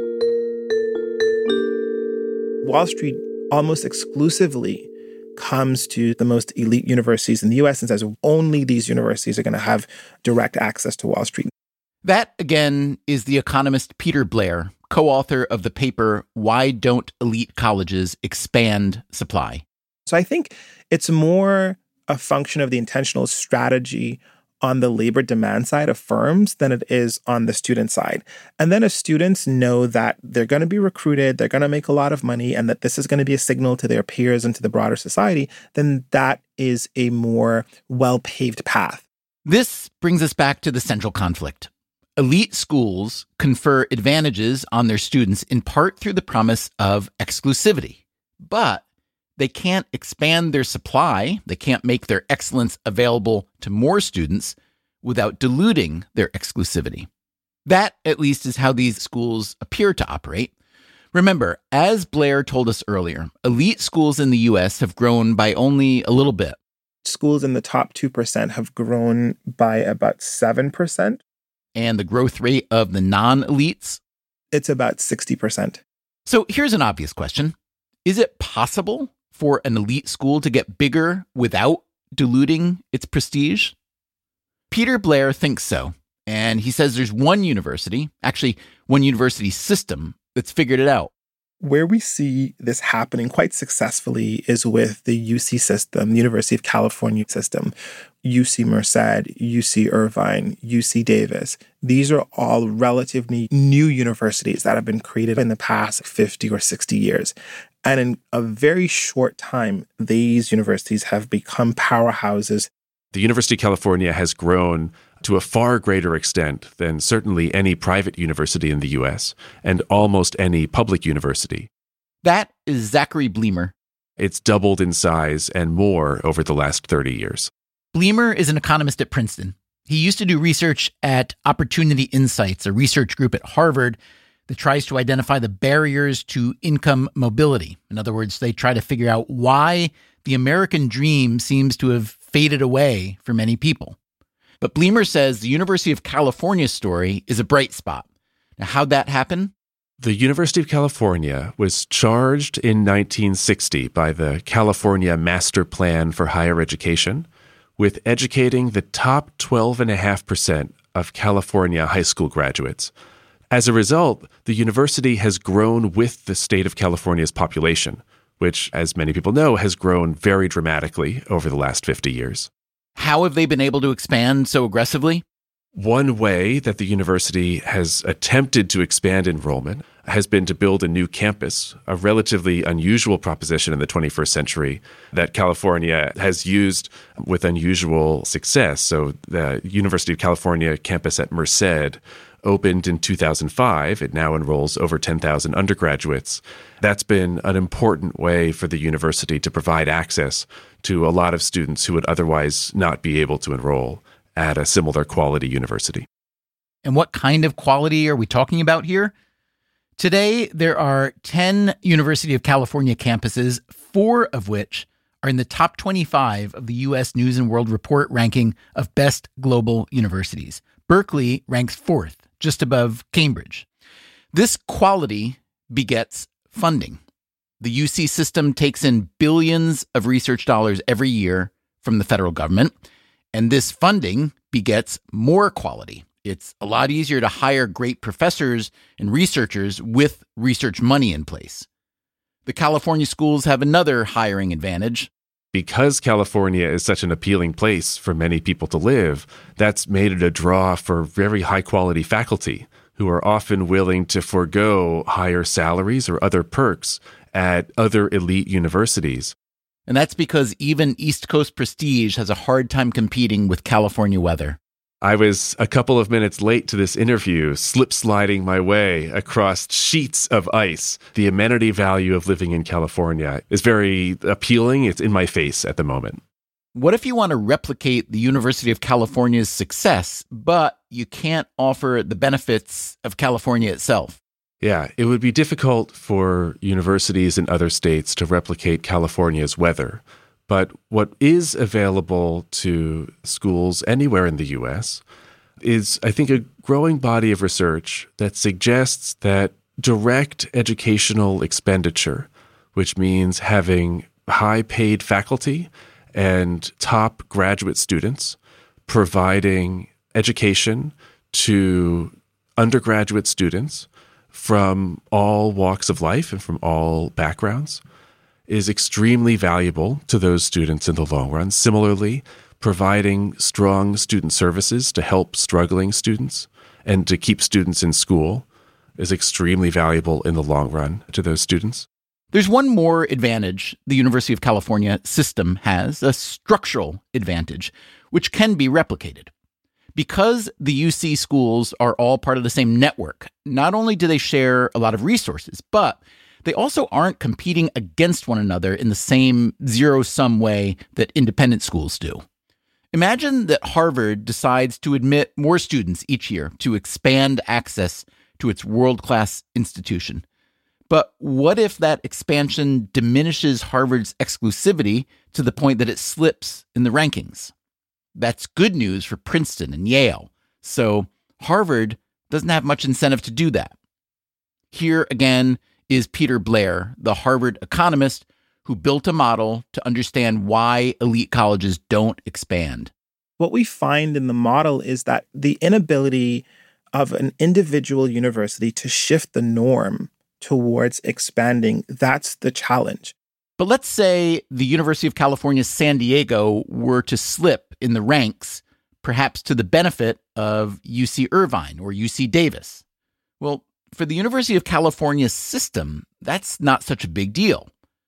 Wall Street almost exclusively comes to the most elite universities in the U S and says only these universities are going to have direct access to Wall Street. That, again, is the economist Peter Blair, co-author of the paper, Why Don't Elite Colleges Expand Supply? So I think it's more a function of the intentional strategy on the labor demand side of firms than it is on the student side. And then if students know that they're going to be recruited, they're going to make a lot of money, and that this is going to be a signal to their peers and to the broader society, then that is a more well-paved path. This brings us back to the central conflict. Elite schools confer advantages on their students in part through the promise of exclusivity, but they can't expand their supply. They can't make their excellence available to more students without diluting their exclusivity. That, at least, is how these schools appear to operate. Remember, as Blair told us earlier, elite schools in the U S have grown by only a little bit. Schools in the top two percent have grown by about seven percent. And the growth rate of the non-elites? It's about sixty percent. So here's an obvious question. Is it possible for an elite school to get bigger without diluting its prestige? Peter Blair thinks so. And he says there's one university, actually one university system, that's figured it out. Where we see this happening quite successfully is with the U C system, the University of California system, U C Merced, U C Irvine, U C Davis. These are all relatively new universities that have been created in the past fifty or sixty years. And in a very short time, these universities have become powerhouses. The University of California has grown to a far greater extent than certainly any private university in the U S and almost any public university. That is Zachary Bleemer. It's doubled in size and more over the last thirty years. Bleemer is an economist at Princeton. He used to do research at Opportunity Insights, a research group at Harvard that tries to identify the barriers to income mobility. In other words, they try to figure out why the American dream seems to have faded away for many people. But Bleemer says the University of California story is a bright spot. Now, how'd that happen? The University of California was charged in nineteen sixty by the California Master Plan for Higher Education with educating the top twelve point five percent of California high school graduates. As a result, the university has grown with the state of California's population, which, as many people know, has grown very dramatically over the last fifty years. How have they been able to expand so aggressively? One way that the university has attempted to expand enrollment has been to build a new campus, a relatively unusual proposition in the twenty-first century that California has used with unusual success. So the University of California campus at Merced opened in two thousand five. It now enrolls over ten thousand undergraduates. That's been an important way for the university to provide access to a lot of students who would otherwise not be able to enroll at a similar quality university. And what kind of quality are we talking about here? Today, there are ten University of California campuses, four of which are in the top twenty-five of the U S News and World Report ranking of best global universities. Berkeley ranks fourth, just above Cambridge. This quality begets funding. The U C system takes in billions of research dollars every year from the federal government, and this funding begets more quality. It's a lot easier to hire great professors and researchers with research money in place. The California schools have another hiring advantage. Because California is such an appealing place for many people to live, that's made it a draw for very high-quality faculty who are often willing to forego higher salaries or other perks at other elite universities. And that's because even East Coast prestige has a hard time competing with California weather. I was a couple of minutes late to this interview, slip-sliding my way across sheets of ice. The amenity value of living in California is very appealing. It's in my face at the moment. What if you want to replicate the University of California's success, but you can't offer the benefits of California itself? Yeah, it would be difficult for universities in other states to replicate California's weather. But what is available to schools anywhere in the U S is, I think, a growing body of research that suggests that direct educational expenditure, which means having high-paid faculty and top graduate students providing education to undergraduate students from all walks of life and from all backgrounds, is extremely valuable to those students in the long run. Similarly, providing strong student services to help struggling students and to keep students in school is extremely valuable in the long run to those students. There's one more advantage the University of California system has, a structural advantage, which can be replicated. Because the U C schools are all part of the same network, not only do they share a lot of resources, but they also aren't competing against one another in the same zero-sum way that independent schools do. Imagine that Harvard decides to admit more students each year to expand access to its world-class institution. But what if that expansion diminishes Harvard's exclusivity to the point that it slips in the rankings? That's good news for Princeton and Yale. So Harvard doesn't have much incentive to do that. Here again is Peter Blair, the Harvard economist who built a model to understand why elite colleges don't expand. What we find in the model is that the inability of an individual university to shift the norm towards expanding, that's the challenge. But let's say the University of California, San Diego were to slip in the ranks, perhaps to the benefit of U C Irvine or U C Davis. Well, for the University of California system, that's not such a big deal.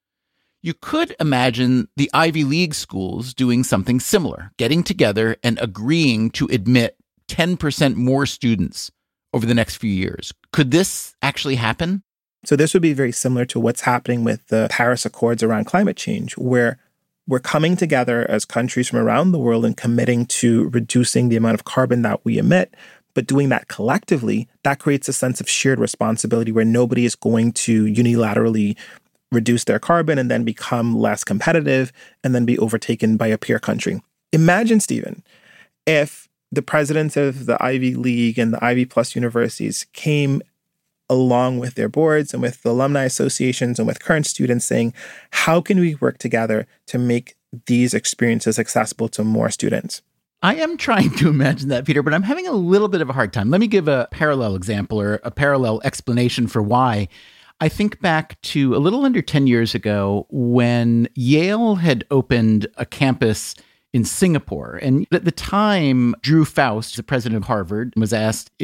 You could imagine the Ivy League schools doing something similar, getting together and agreeing to admit ten percent more students over the next few years. Could this actually happen? So this would be very similar to what's happening with the Paris Accords around climate change, where we're coming together as countries from around the world and committing to reducing the amount of carbon that we emit. But doing that collectively, that creates a sense of shared responsibility where nobody is going to unilaterally reduce their carbon and then become less competitive and then be overtaken by a peer country. Imagine, Stephen, if the presidents of the Ivy League and the Ivy Plus universities came along with their boards and with the alumni associations and with current students saying, how can we work together to make these experiences accessible to more students? I am trying to imagine that, Peter, but I'm having a little bit of a hard time. Let me give a parallel example or a parallel explanation for why. I think back to a little under ten years ago when Yale had opened a campus in Singapore. And at the time, Drew Faust, the president of Harvard, was asked if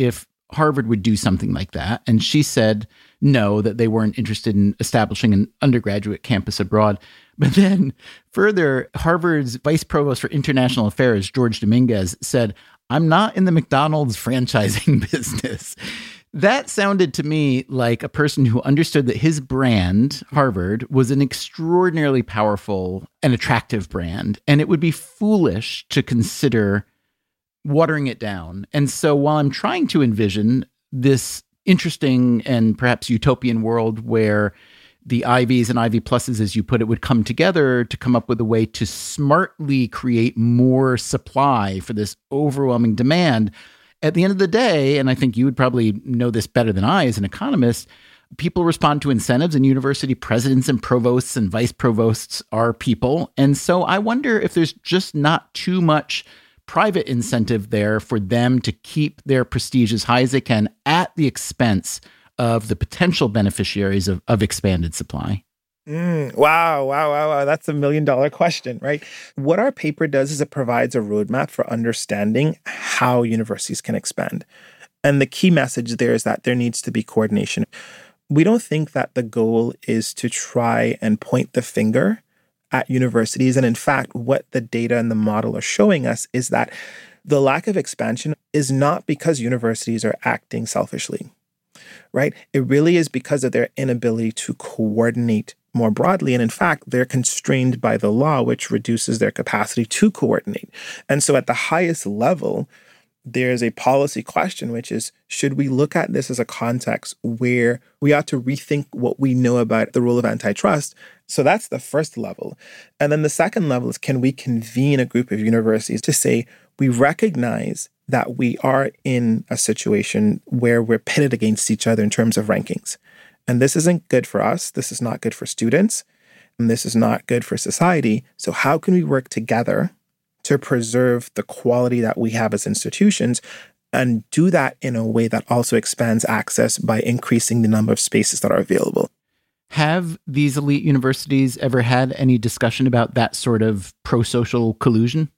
Harvard would do something like that. And she said no, that they weren't interested in establishing an undergraduate campus abroad. But then further, Harvard's vice provost for international affairs, George Dominguez, said, I'm not in the McDonald's franchising business. That sounded to me like a person who understood that his brand, Harvard, was an extraordinarily powerful and attractive brand, and it would be foolish to consider watering it down. And so while I'm trying to envision this interesting and perhaps utopian world where the Ivies and Ivy Pluses, as you put it, would come together to come up with a way to smartly create more supply for this overwhelming demand, at the end of the day, and I think you would probably know this better than I as an economist, people respond to incentives, and university presidents and provosts and vice provosts are people. And so I wonder if there's just not too much private incentive there for them to keep their prestige as high as they can at the expense of the potential beneficiaries of, of expanded supply. Mm, wow, wow, wow, wow. That's a million dollar question, right? What our paper does is it provides a roadmap for understanding how universities can expand. And the key message there is that there needs to be coordination. We don't think that the goal is to try and point the finger at universities. And in fact, what the data and the model are showing us is that the lack of expansion is not because universities are acting selfishly, right? It really is because of their inability to coordinate more broadly. And in fact, they're constrained by the law, which reduces their capacity to coordinate. And so at the highest level, there's a policy question, which is, should we look at this as a context where we ought to rethink what we know about the role of antitrust? So that's the first level. And then the second level is, can we convene a group of universities to say, we recognize that we are in a situation where we're pitted against each other in terms of rankings. And this isn't good for us. This is not good for students. And this is not good for society. So how can we work together to preserve the quality that we have as institutions and do that in a way that also expands access by increasing the number of spaces that are available? Have these elite universities ever had any discussion about that sort of pro-social collusion?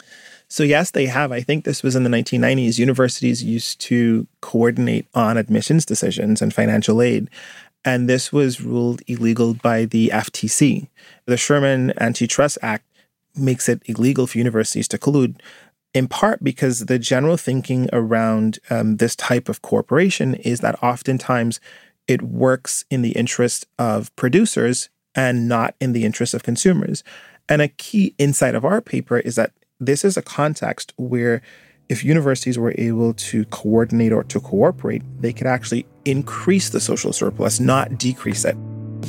So yes, they have. I think this was in the nineteen nineties. Universities used to coordinate on admissions decisions and financial aid. And this was ruled illegal by the F T C. The Sherman Antitrust Act makes it illegal for universities to collude, in part because the general thinking around um, this type of cooperation is that oftentimes it works in the interest of producers and not in the interest of consumers. And a key insight of our paper is that this is a context where if universities were able to coordinate or to cooperate, they could actually increase the social surplus, not decrease it.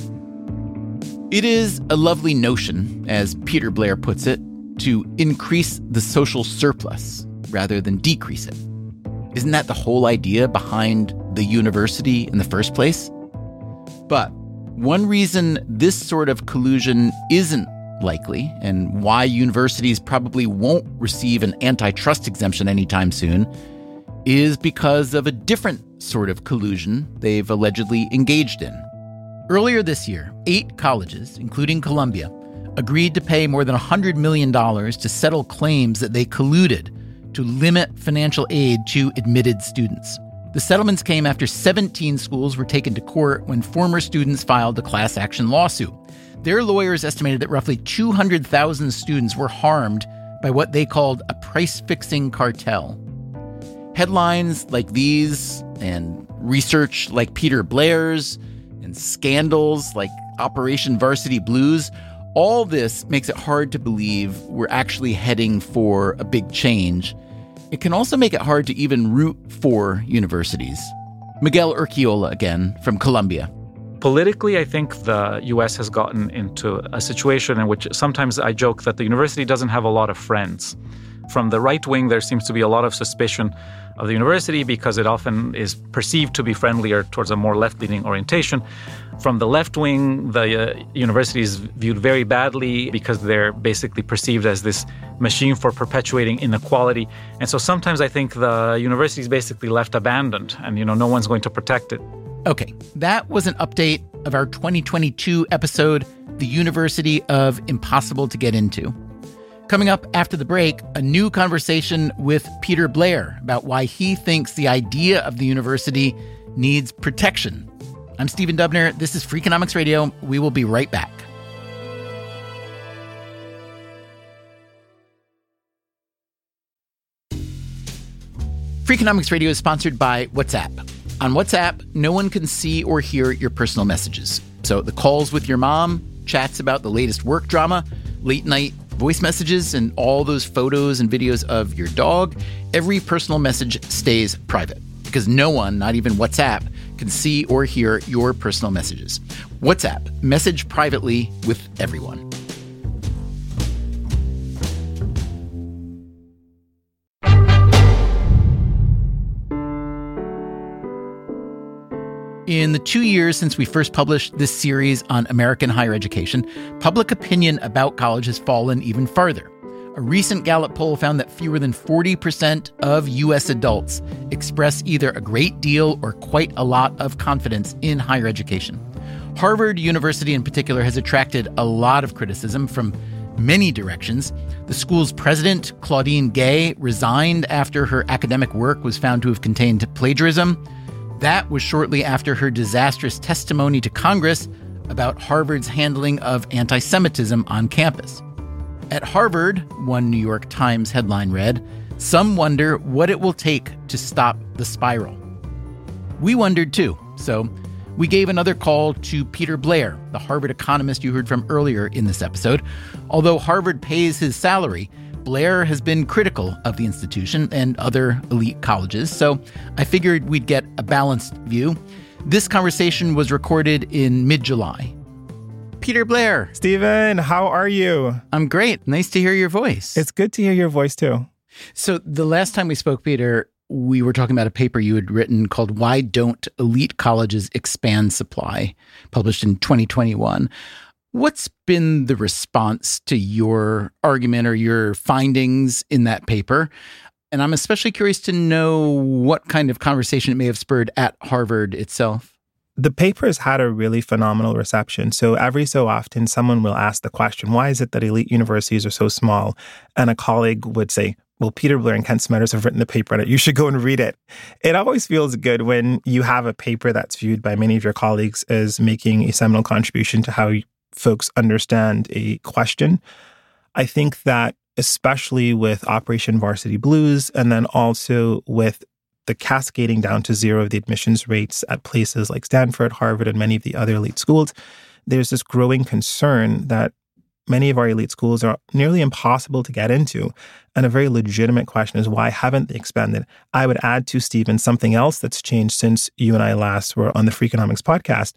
It is a lovely notion, as Peter Blair puts it, to increase the social surplus rather than decrease it. Isn't that the whole idea behind the university in the first place? But one reason this sort of collusion isn't likely, and why universities probably won't receive an antitrust exemption anytime soon, is because of a different sort of collusion they've allegedly engaged in. Earlier this year, eight colleges, including Columbia, agreed to pay more than one hundred million dollars to settle claims that they colluded to limit financial aid to admitted students. The settlements came after seventeen schools were taken to court when former students filed a class action lawsuit. Their lawyers estimated that roughly two hundred thousand students were harmed by what they called a price-fixing cartel. Headlines like these, and research like Peter Blair's, and scandals like Operation Varsity Blues, all this makes it hard to believe we're actually heading for a big change. It can also make it hard to even root for universities. Miguel Urquiola again, from Columbia. Politically, I think the U S has gotten into a situation in which sometimes I joke that the university doesn't have a lot of friends. From the right wing, there seems to be a lot of suspicion of the university because it often is perceived to be friendlier towards a more left-leaning orientation. From the left wing, the uh, university is viewed very badly because they're basically perceived as this machine for perpetuating inequality. And so sometimes I think the university is basically left abandoned and, you know, no one's going to protect it. Okay, that was an update of our twenty twenty-two episode, The University of Impossible to Get Into. Coming up after the break, a new conversation with Peter Blair about why he thinks the idea of the university needs protection. I'm Stephen Dubner. This is Freakonomics Radio. We will be right back. Freakonomics Radio is sponsored by WhatsApp. On WhatsApp, no one can see or hear your personal messages. So the calls with your mom, chats about the latest work drama, late night voice messages, and all those photos and videos of your dog, every personal message stays private because no one, not even WhatsApp, can see or hear your personal messages. WhatsApp, message privately with everyone. In the two years since we first published this series on American higher education, public opinion about college has fallen even farther. A recent Gallup poll found that fewer than forty percent of U S adults express either a great deal or quite a lot of confidence in higher education. Harvard University in particular has attracted a lot of criticism from many directions. The school's president, Claudine Gay, resigned after her academic work was found to have contained plagiarism. That was shortly after her disastrous testimony to Congress about Harvard's handling of anti-Semitism on campus. At Harvard, one New York Times headline read, "Some wonder what it will take to stop the spiral." We wondered too, so we gave another call to Peter Blair, the Harvard economist you heard from earlier in this episode. Although Harvard pays his salary, Blair has been critical of the institution and other elite colleges, so I figured we'd get a balanced view. This conversation was recorded in mid-July. Peter Blair. Stephen, how are you? I'm great. Nice to hear your voice. It's good to hear your voice, too. So the last time we spoke, Peter, we were talking about a paper you had written called Why Don't Elite Colleges Expand Supply, published in twenty twenty-one. What's been the response to your argument or your findings in that paper? And I'm especially curious to know what kind of conversation it may have spurred at Harvard itself. The paper has had a really phenomenal reception. So every so often, someone will ask the question, why is it that elite universities are so small? And a colleague would say, well, Peter Blair and Kent Smetters have written the paper on it. You should go and read it. It always feels good when you have a paper that's viewed by many of your colleagues as making a seminal contribution to how folks understand a question. I think that especially with Operation Varsity Blues and then also with the cascading down to zero of the admissions rates at places like Stanford, Harvard, and many of the other elite schools, there's this growing concern that many of our elite schools are nearly impossible to get into. And a very legitimate question is, why haven't they expanded? I would add to, Stephen, something else that's changed since you and I last were on the Freakonomics podcast,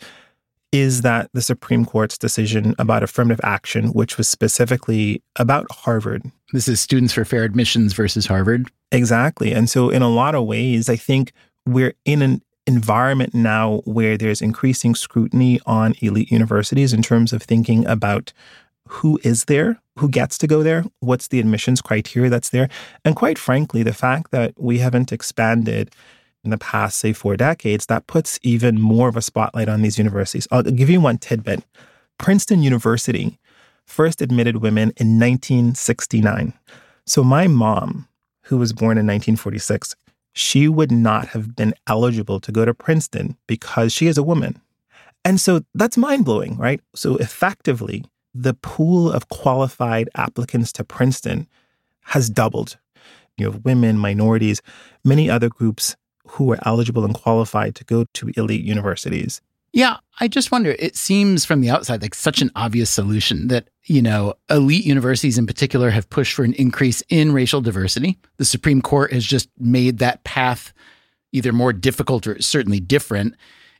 is that the Supreme Court's decision about affirmative action, which was specifically about Harvard. This is Students for Fair Admissions versus Harvard. Exactly. And so in a lot of ways, I think we're in an environment now where there's increasing scrutiny on elite universities in terms of thinking about who is there, who gets to go there, what's the admissions criteria that's there. And quite frankly, the fact that we haven't expanded in the past, say, four decades, that puts even more of a spotlight on these universities. I'll give you one tidbit. Princeton University first admitted women in nineteen sixty-nine. So my mom, who was born in nineteen forty-six, she would not have been eligible to go to Princeton because she is a woman. And so that's mind-blowing, right? So effectively, the pool of qualified applicants to Princeton has doubled. You have women, minorities, many other groups who are eligible and qualified to go to elite universities. Yeah, I just wonder, it seems from the outside like such an obvious solution that, you know, elite universities in particular have pushed for an increase in racial diversity. The Supreme Court has just made that path either more difficult or certainly different.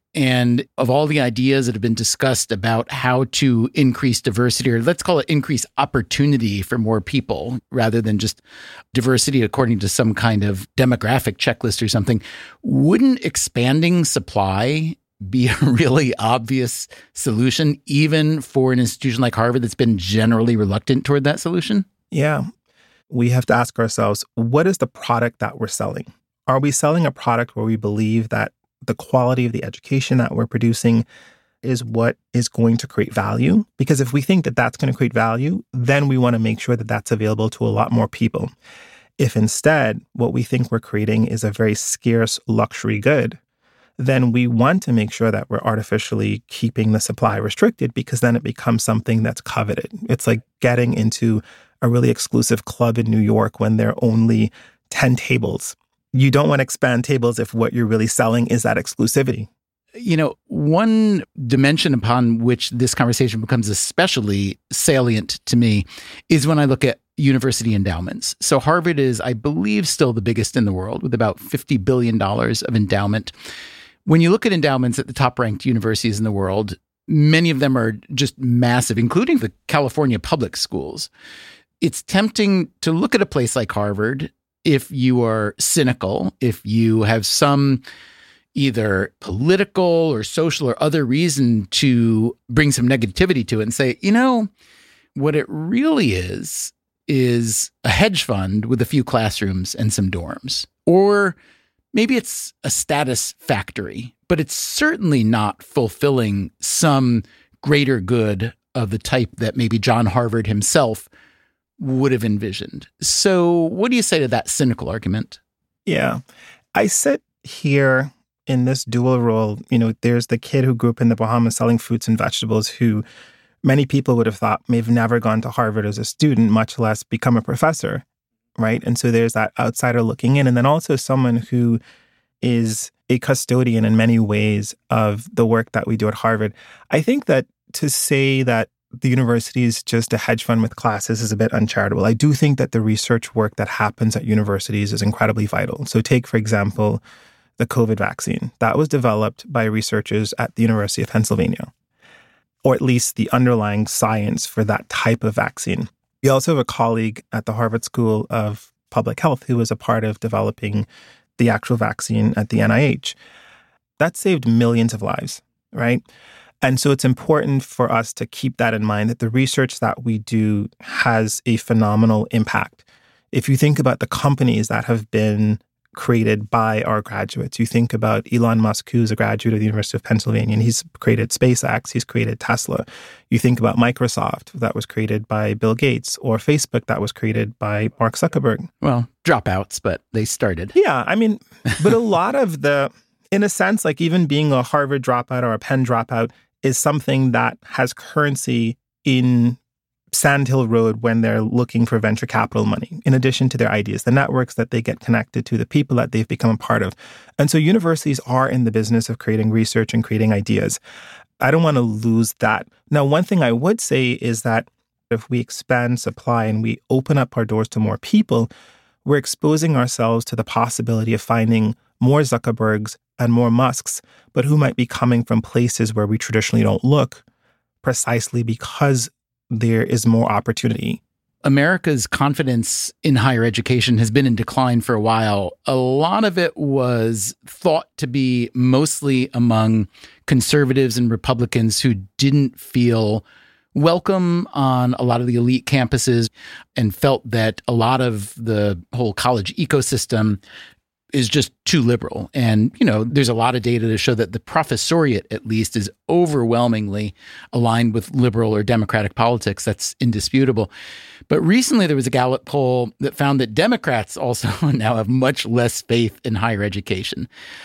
And of all the ideas that have been discussed about how to increase diversity, or let's call it increase opportunity for more people rather than just diversity according to some kind of demographic checklist or something, wouldn't expanding supply be a really obvious solution, even for an institution like Harvard that's been generally reluctant toward that solution? Yeah. We have to ask ourselves, what is the product that we're selling? Are we selling a product where we believe that the quality of the education that we're producing is what is going to create value. Because if we think that that's going to create value, then we want to make sure that that's available to a lot more people. If instead what we think we're creating is a very scarce luxury good, then we want to make sure that we're artificially keeping the supply restricted, because then it becomes something that's coveted. It's like getting into a really exclusive club in New York when there are only ten tables. You don't want to expand tables if what you're really selling is that exclusivity. You know, one dimension upon which this conversation becomes especially salient to me is when I look at university endowments. So Harvard is, I believe, still the biggest in the world with about fifty billion dollars of endowment. When you look at endowments at the top-ranked universities in the world, many of them are just massive, including the California public schools. It's tempting to look at a place like Harvard if you are cynical, if you have some either political or social or other reason to bring some negativity to it and say, you know, what it really is, is a hedge fund with a few classrooms and some dorms. Or maybe it's a status factory, but it's certainly not fulfilling some greater good of the type that maybe John Harvard himself would have envisioned. So what do you say to that cynical argument? Yeah. I sit here in this dual role. You know, there's the kid who grew up in the Bahamas selling fruits and vegetables who many people would have thought may have never gone to Harvard as a student, much less become a professor, right? And so there's that outsider looking in. And then also someone who is a custodian in many ways of the work that we do at Harvard. I think that to say that the university is just a hedge fund with classes is a bit uncharitable. I do think that the research work that happens at universities is incredibly vital. So take, for example, the COVID vaccine. That was developed by researchers at the University of Pennsylvania, or at least the underlying science for that type of vaccine. We also have a colleague at the Harvard School of Public Health who was a part of developing the actual vaccine at the N I H. That saved millions of lives, right? And so it's important for us to keep that in mind, that the research that we do has a phenomenal impact. If you think about the companies that have been created by our graduates, you think about Elon Musk, who's a graduate of the University of Pennsylvania, and he's created SpaceX, he's created Tesla. You think about Microsoft, that was created by Bill Gates, or Facebook, that was created by Mark Zuckerberg. Well, dropouts, but they started. Yeah, I mean, but a lot of the, in a sense, like even being a Harvard dropout or a Penn dropout is something that has currency in Sand Hill Road when they're looking for venture capital money, in addition to their ideas, the networks that they get connected to, the people that they've become a part of. And so universities are in the business of creating research and creating ideas. I don't want to lose that. Now, one thing I would say is that if we expand supply and we open up our doors to more people, we're exposing ourselves to the possibility of finding more Zuckerbergs and more Musks, but who might be coming from places where we traditionally don't look, precisely because there is more opportunity. America's confidence in higher education has been in decline for a while. A lot of it was thought to be mostly among conservatives and Republicans who didn't feel welcome on a lot of the elite campuses and felt that a lot of the whole college ecosystem is just too liberal. And, you know, there's a lot of data to show that the professoriate, at least, is overwhelmingly aligned with liberal or democratic politics. That's indisputable. But recently there was a Gallup poll that found that Democrats also now have much less faith in higher education.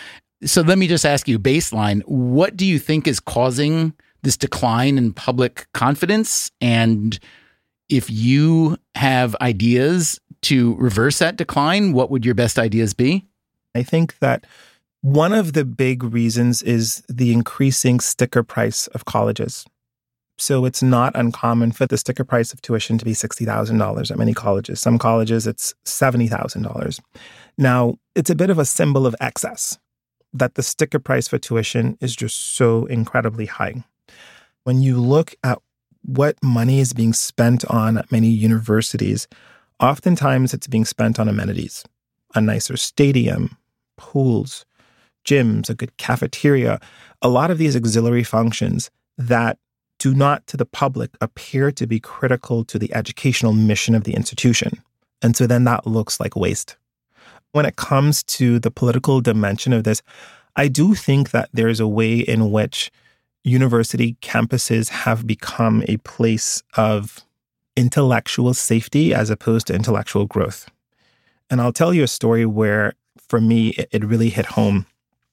So let me just ask you, baseline, what do you think is causing this decline in public confidence? And if you have ideas to reverse that decline, what would your best ideas be? I think that one of the big reasons is the increasing sticker price of colleges. So it's not uncommon for the sticker price of tuition to be sixty thousand dollars at many colleges. Some colleges, it's seventy thousand dollars. Now, it's a bit of a symbol of excess, that the sticker price for tuition is just so incredibly high. When you look at what money is being spent on at many universities, oftentimes it's being spent on amenities, a nicer stadium, pools, gyms, a good cafeteria, a lot of these auxiliary functions that do not to the public appear to be critical to the educational mission of the institution. And so then that looks like waste. When it comes to the political dimension of this, I do think that there is a way in which university campuses have become a place of intellectual safety as opposed to intellectual growth. And I'll tell you a story where, for me, it, it really hit home.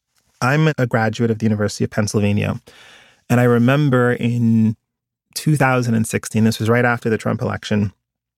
I'm a graduate of the University of Pennsylvania, and I remember in two thousand sixteen, this was right after the Trump election,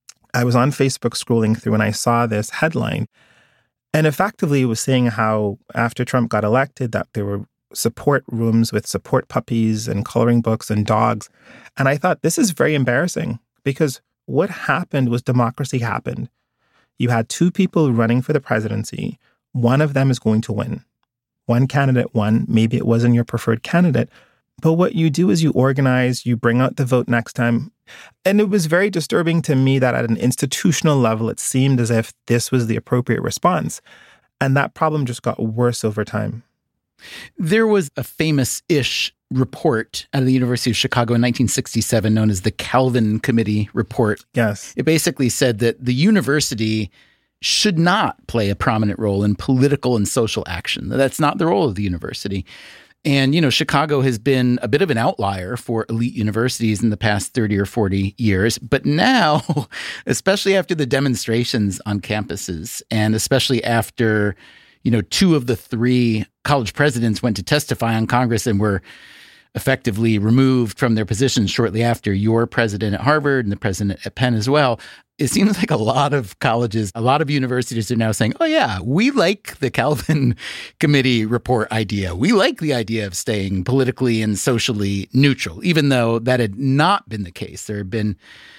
I was on Facebook scrolling through and I saw this headline. And effectively, it was saying how after Trump got elected, that there were support rooms with support puppies and coloring books and dogs. And I thought, this is very embarrassing, because what happened was democracy happened. You had two people running for the presidency. One of them is going to win. One candidate won. Maybe it wasn't your preferred candidate. But what you do is you organize, you bring out the vote next time. And it was very disturbing to me that at an institutional level, it seemed as if this was the appropriate response. And that problem just got worse over time. There was a famous-ish report out of the University of Chicago in nineteen sixty-seven known as the Calvin Committee Report. Yes. It basically said that the university should not play a prominent role in political and social action. That's not the role of the university. And, you know, Chicago has been a bit of an outlier for elite universities in the past thirty or forty years. But now, especially after the demonstrations on campuses, and especially after, you know, two of the three college presidents went to testify on Congress and were effectively removed from their positions shortly after, your president at Harvard and the president at Penn as well, it seems like a lot of colleges, a lot of universities are now saying, oh, yeah, we like the Calvin Committee report idea. We like the idea of staying politically and socially neutral, even though that had not been the case. There have been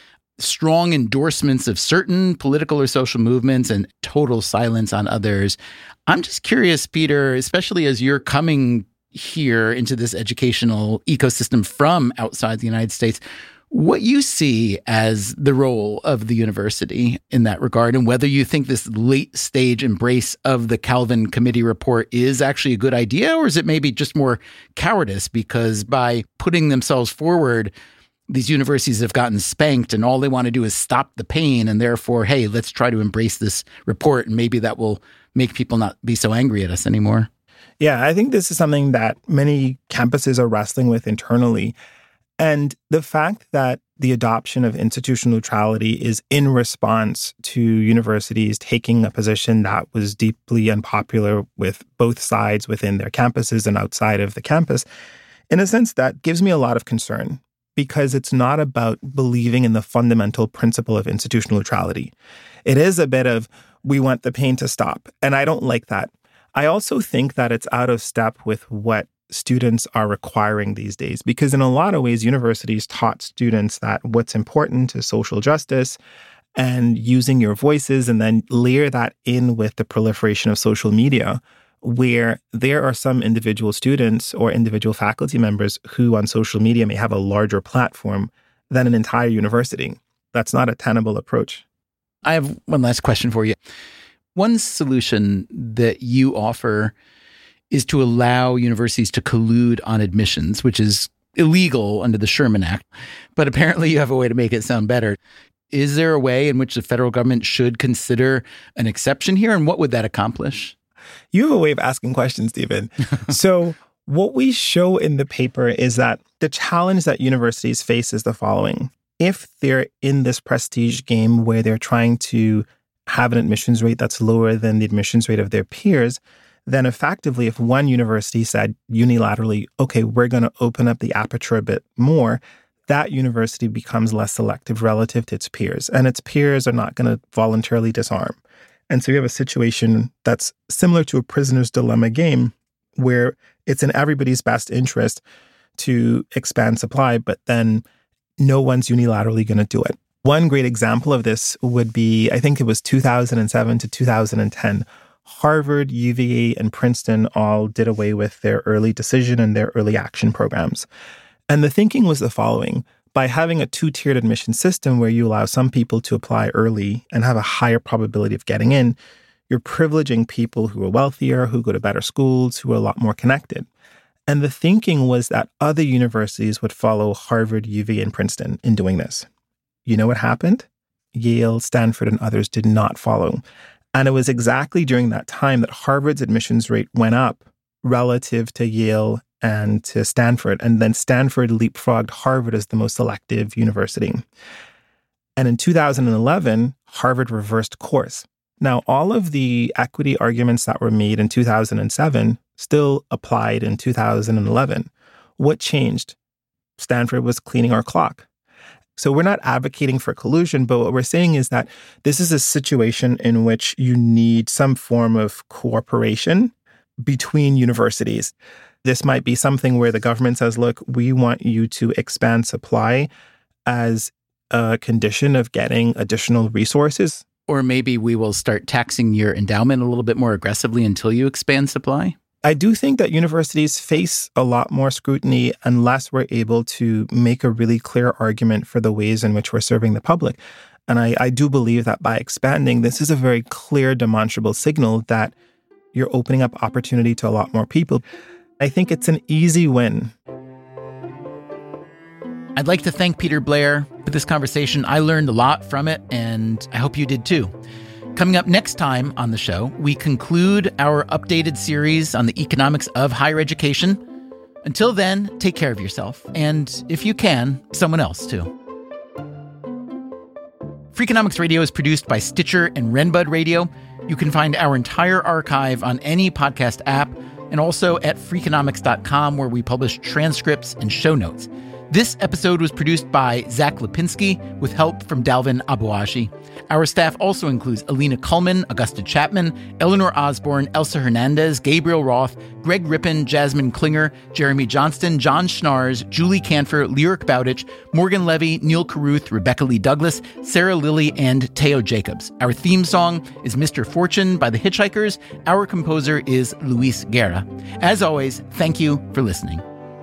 strong endorsements of certain political or social movements and total silence on others. I'm just curious, Peter, especially as you're coming here into this educational ecosystem from outside the United States, what you see as the role of the university in that regard, and whether you think this late stage embrace of the Calvin Committee report is actually a good idea, or is it maybe just more cowardice because by putting themselves forward, these universities have gotten spanked and all they want to do is stop the pain, and therefore, hey, let's try to embrace this report and maybe that will make people not be so angry at us anymore. Yeah, I think this is something that many campuses are wrestling with internally. And the fact that the adoption of institutional neutrality is in response to universities taking a position that was deeply unpopular with both sides within their campuses and outside of the campus, in a sense, that gives me a lot of concern, because it's not about believing in the fundamental principle of institutional neutrality. It is a bit of, we want the pain to stop. And I don't like that. I also think that it's out of step with what students are requiring these days, because in a lot of ways, universities taught students that what's important is social justice and using your voices, and then layer that in with the proliferation of social media, where there are some individual students or individual faculty members who on social media may have a larger platform than an entire university. That's not a tenable approach. I have one last question for you. One solution that you offer is to allow universities to collude on admissions, which is illegal under the Sherman Act. But apparently you have a way to make it sound better. Is there a way in which the federal government should consider an exception here? And what would that accomplish? You have a way of asking questions, Stephen. So what we show in the paper is that the challenge that universities face is the following. If they're in this prestige game where they're trying to have an admissions rate that's lower than the admissions rate of their peers, then effectively, if one university said unilaterally, okay, we're going to open up the aperture a bit more, that university becomes less selective relative to its peers. And its peers are not going to voluntarily disarm. And so you have a situation that's similar to a prisoner's dilemma game, where it's in everybody's best interest to expand supply, but then no one's unilaterally going to do it. One great example of this would be, I think it was two thousand seven to two thousand ten. Harvard, U V A, and Princeton all did away with their early decision and their early action programs. And the thinking was the following. By having a two-tiered admission system where you allow some people to apply early and have a higher probability of getting in, you're privileging people who are wealthier, who go to better schools, who are a lot more connected. And the thinking was that other universities would follow Harvard, U V A, and Princeton in doing this. You know what happened? Yale, Stanford, and others did not follow. And it was exactly during that time that Harvard's admissions rate went up relative to Yale and to Stanford. And then Stanford leapfrogged Harvard as the most selective university. And in two thousand eleven, Harvard reversed course. Now, all of the equity arguments that were made in two thousand seven still applied in two thousand eleven. What changed? Stanford was cleaning our clock. So we're not advocating for collusion, but what we're saying is that this is a situation in which you need some form of cooperation between universities. This might be something where the government says, look, we want you to expand supply as a condition of getting additional resources. Or maybe we will start taxing your endowment a little bit more aggressively until you expand supply. I do think that universities face a lot more scrutiny unless we're able to make a really clear argument for the ways in which we're serving the public. And I, I do believe that by expanding, this is a very clear, demonstrable signal that you're opening up opportunity to a lot more people. I think it's an easy win. I'd like to thank Peter Blair for this conversation. I learned a lot from it, and I hope you did too. Coming up next time on the show, we conclude our updated series on the economics of higher education. Until then, take care of yourself, and if you can, someone else too. Freakonomics Radio is produced by Stitcher and Renbud Radio. You can find our entire archive on any podcast app and also at freakonomics dot com, where we publish transcripts and show notes. This episode was produced by Zach Lipinski with help from Dalvin Abuashi. Our staff also includes Alina Kuhlman, Augusta Chapman, Eleanor Osborne, Elsa Hernandez, Gabriel Roth, Greg Rippin, Jasmine Klinger, Jeremy Johnston, John Schnars, Julie Canfer, Lyric Bowditch, Morgan Levy, Neil Carruth, Rebecca Lee Douglas, Sarah Lilly, and Teo Jacobs. Our theme song is Mister Fortune by The Hitchhikers. Our composer is Luis Guerra. As always, thank you for listening.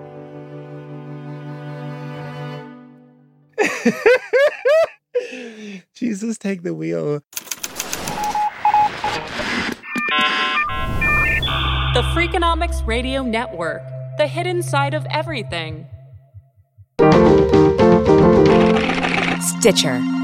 Jesus, take the wheel. The Freakonomics Radio Network, the hidden side of everything. Stitcher.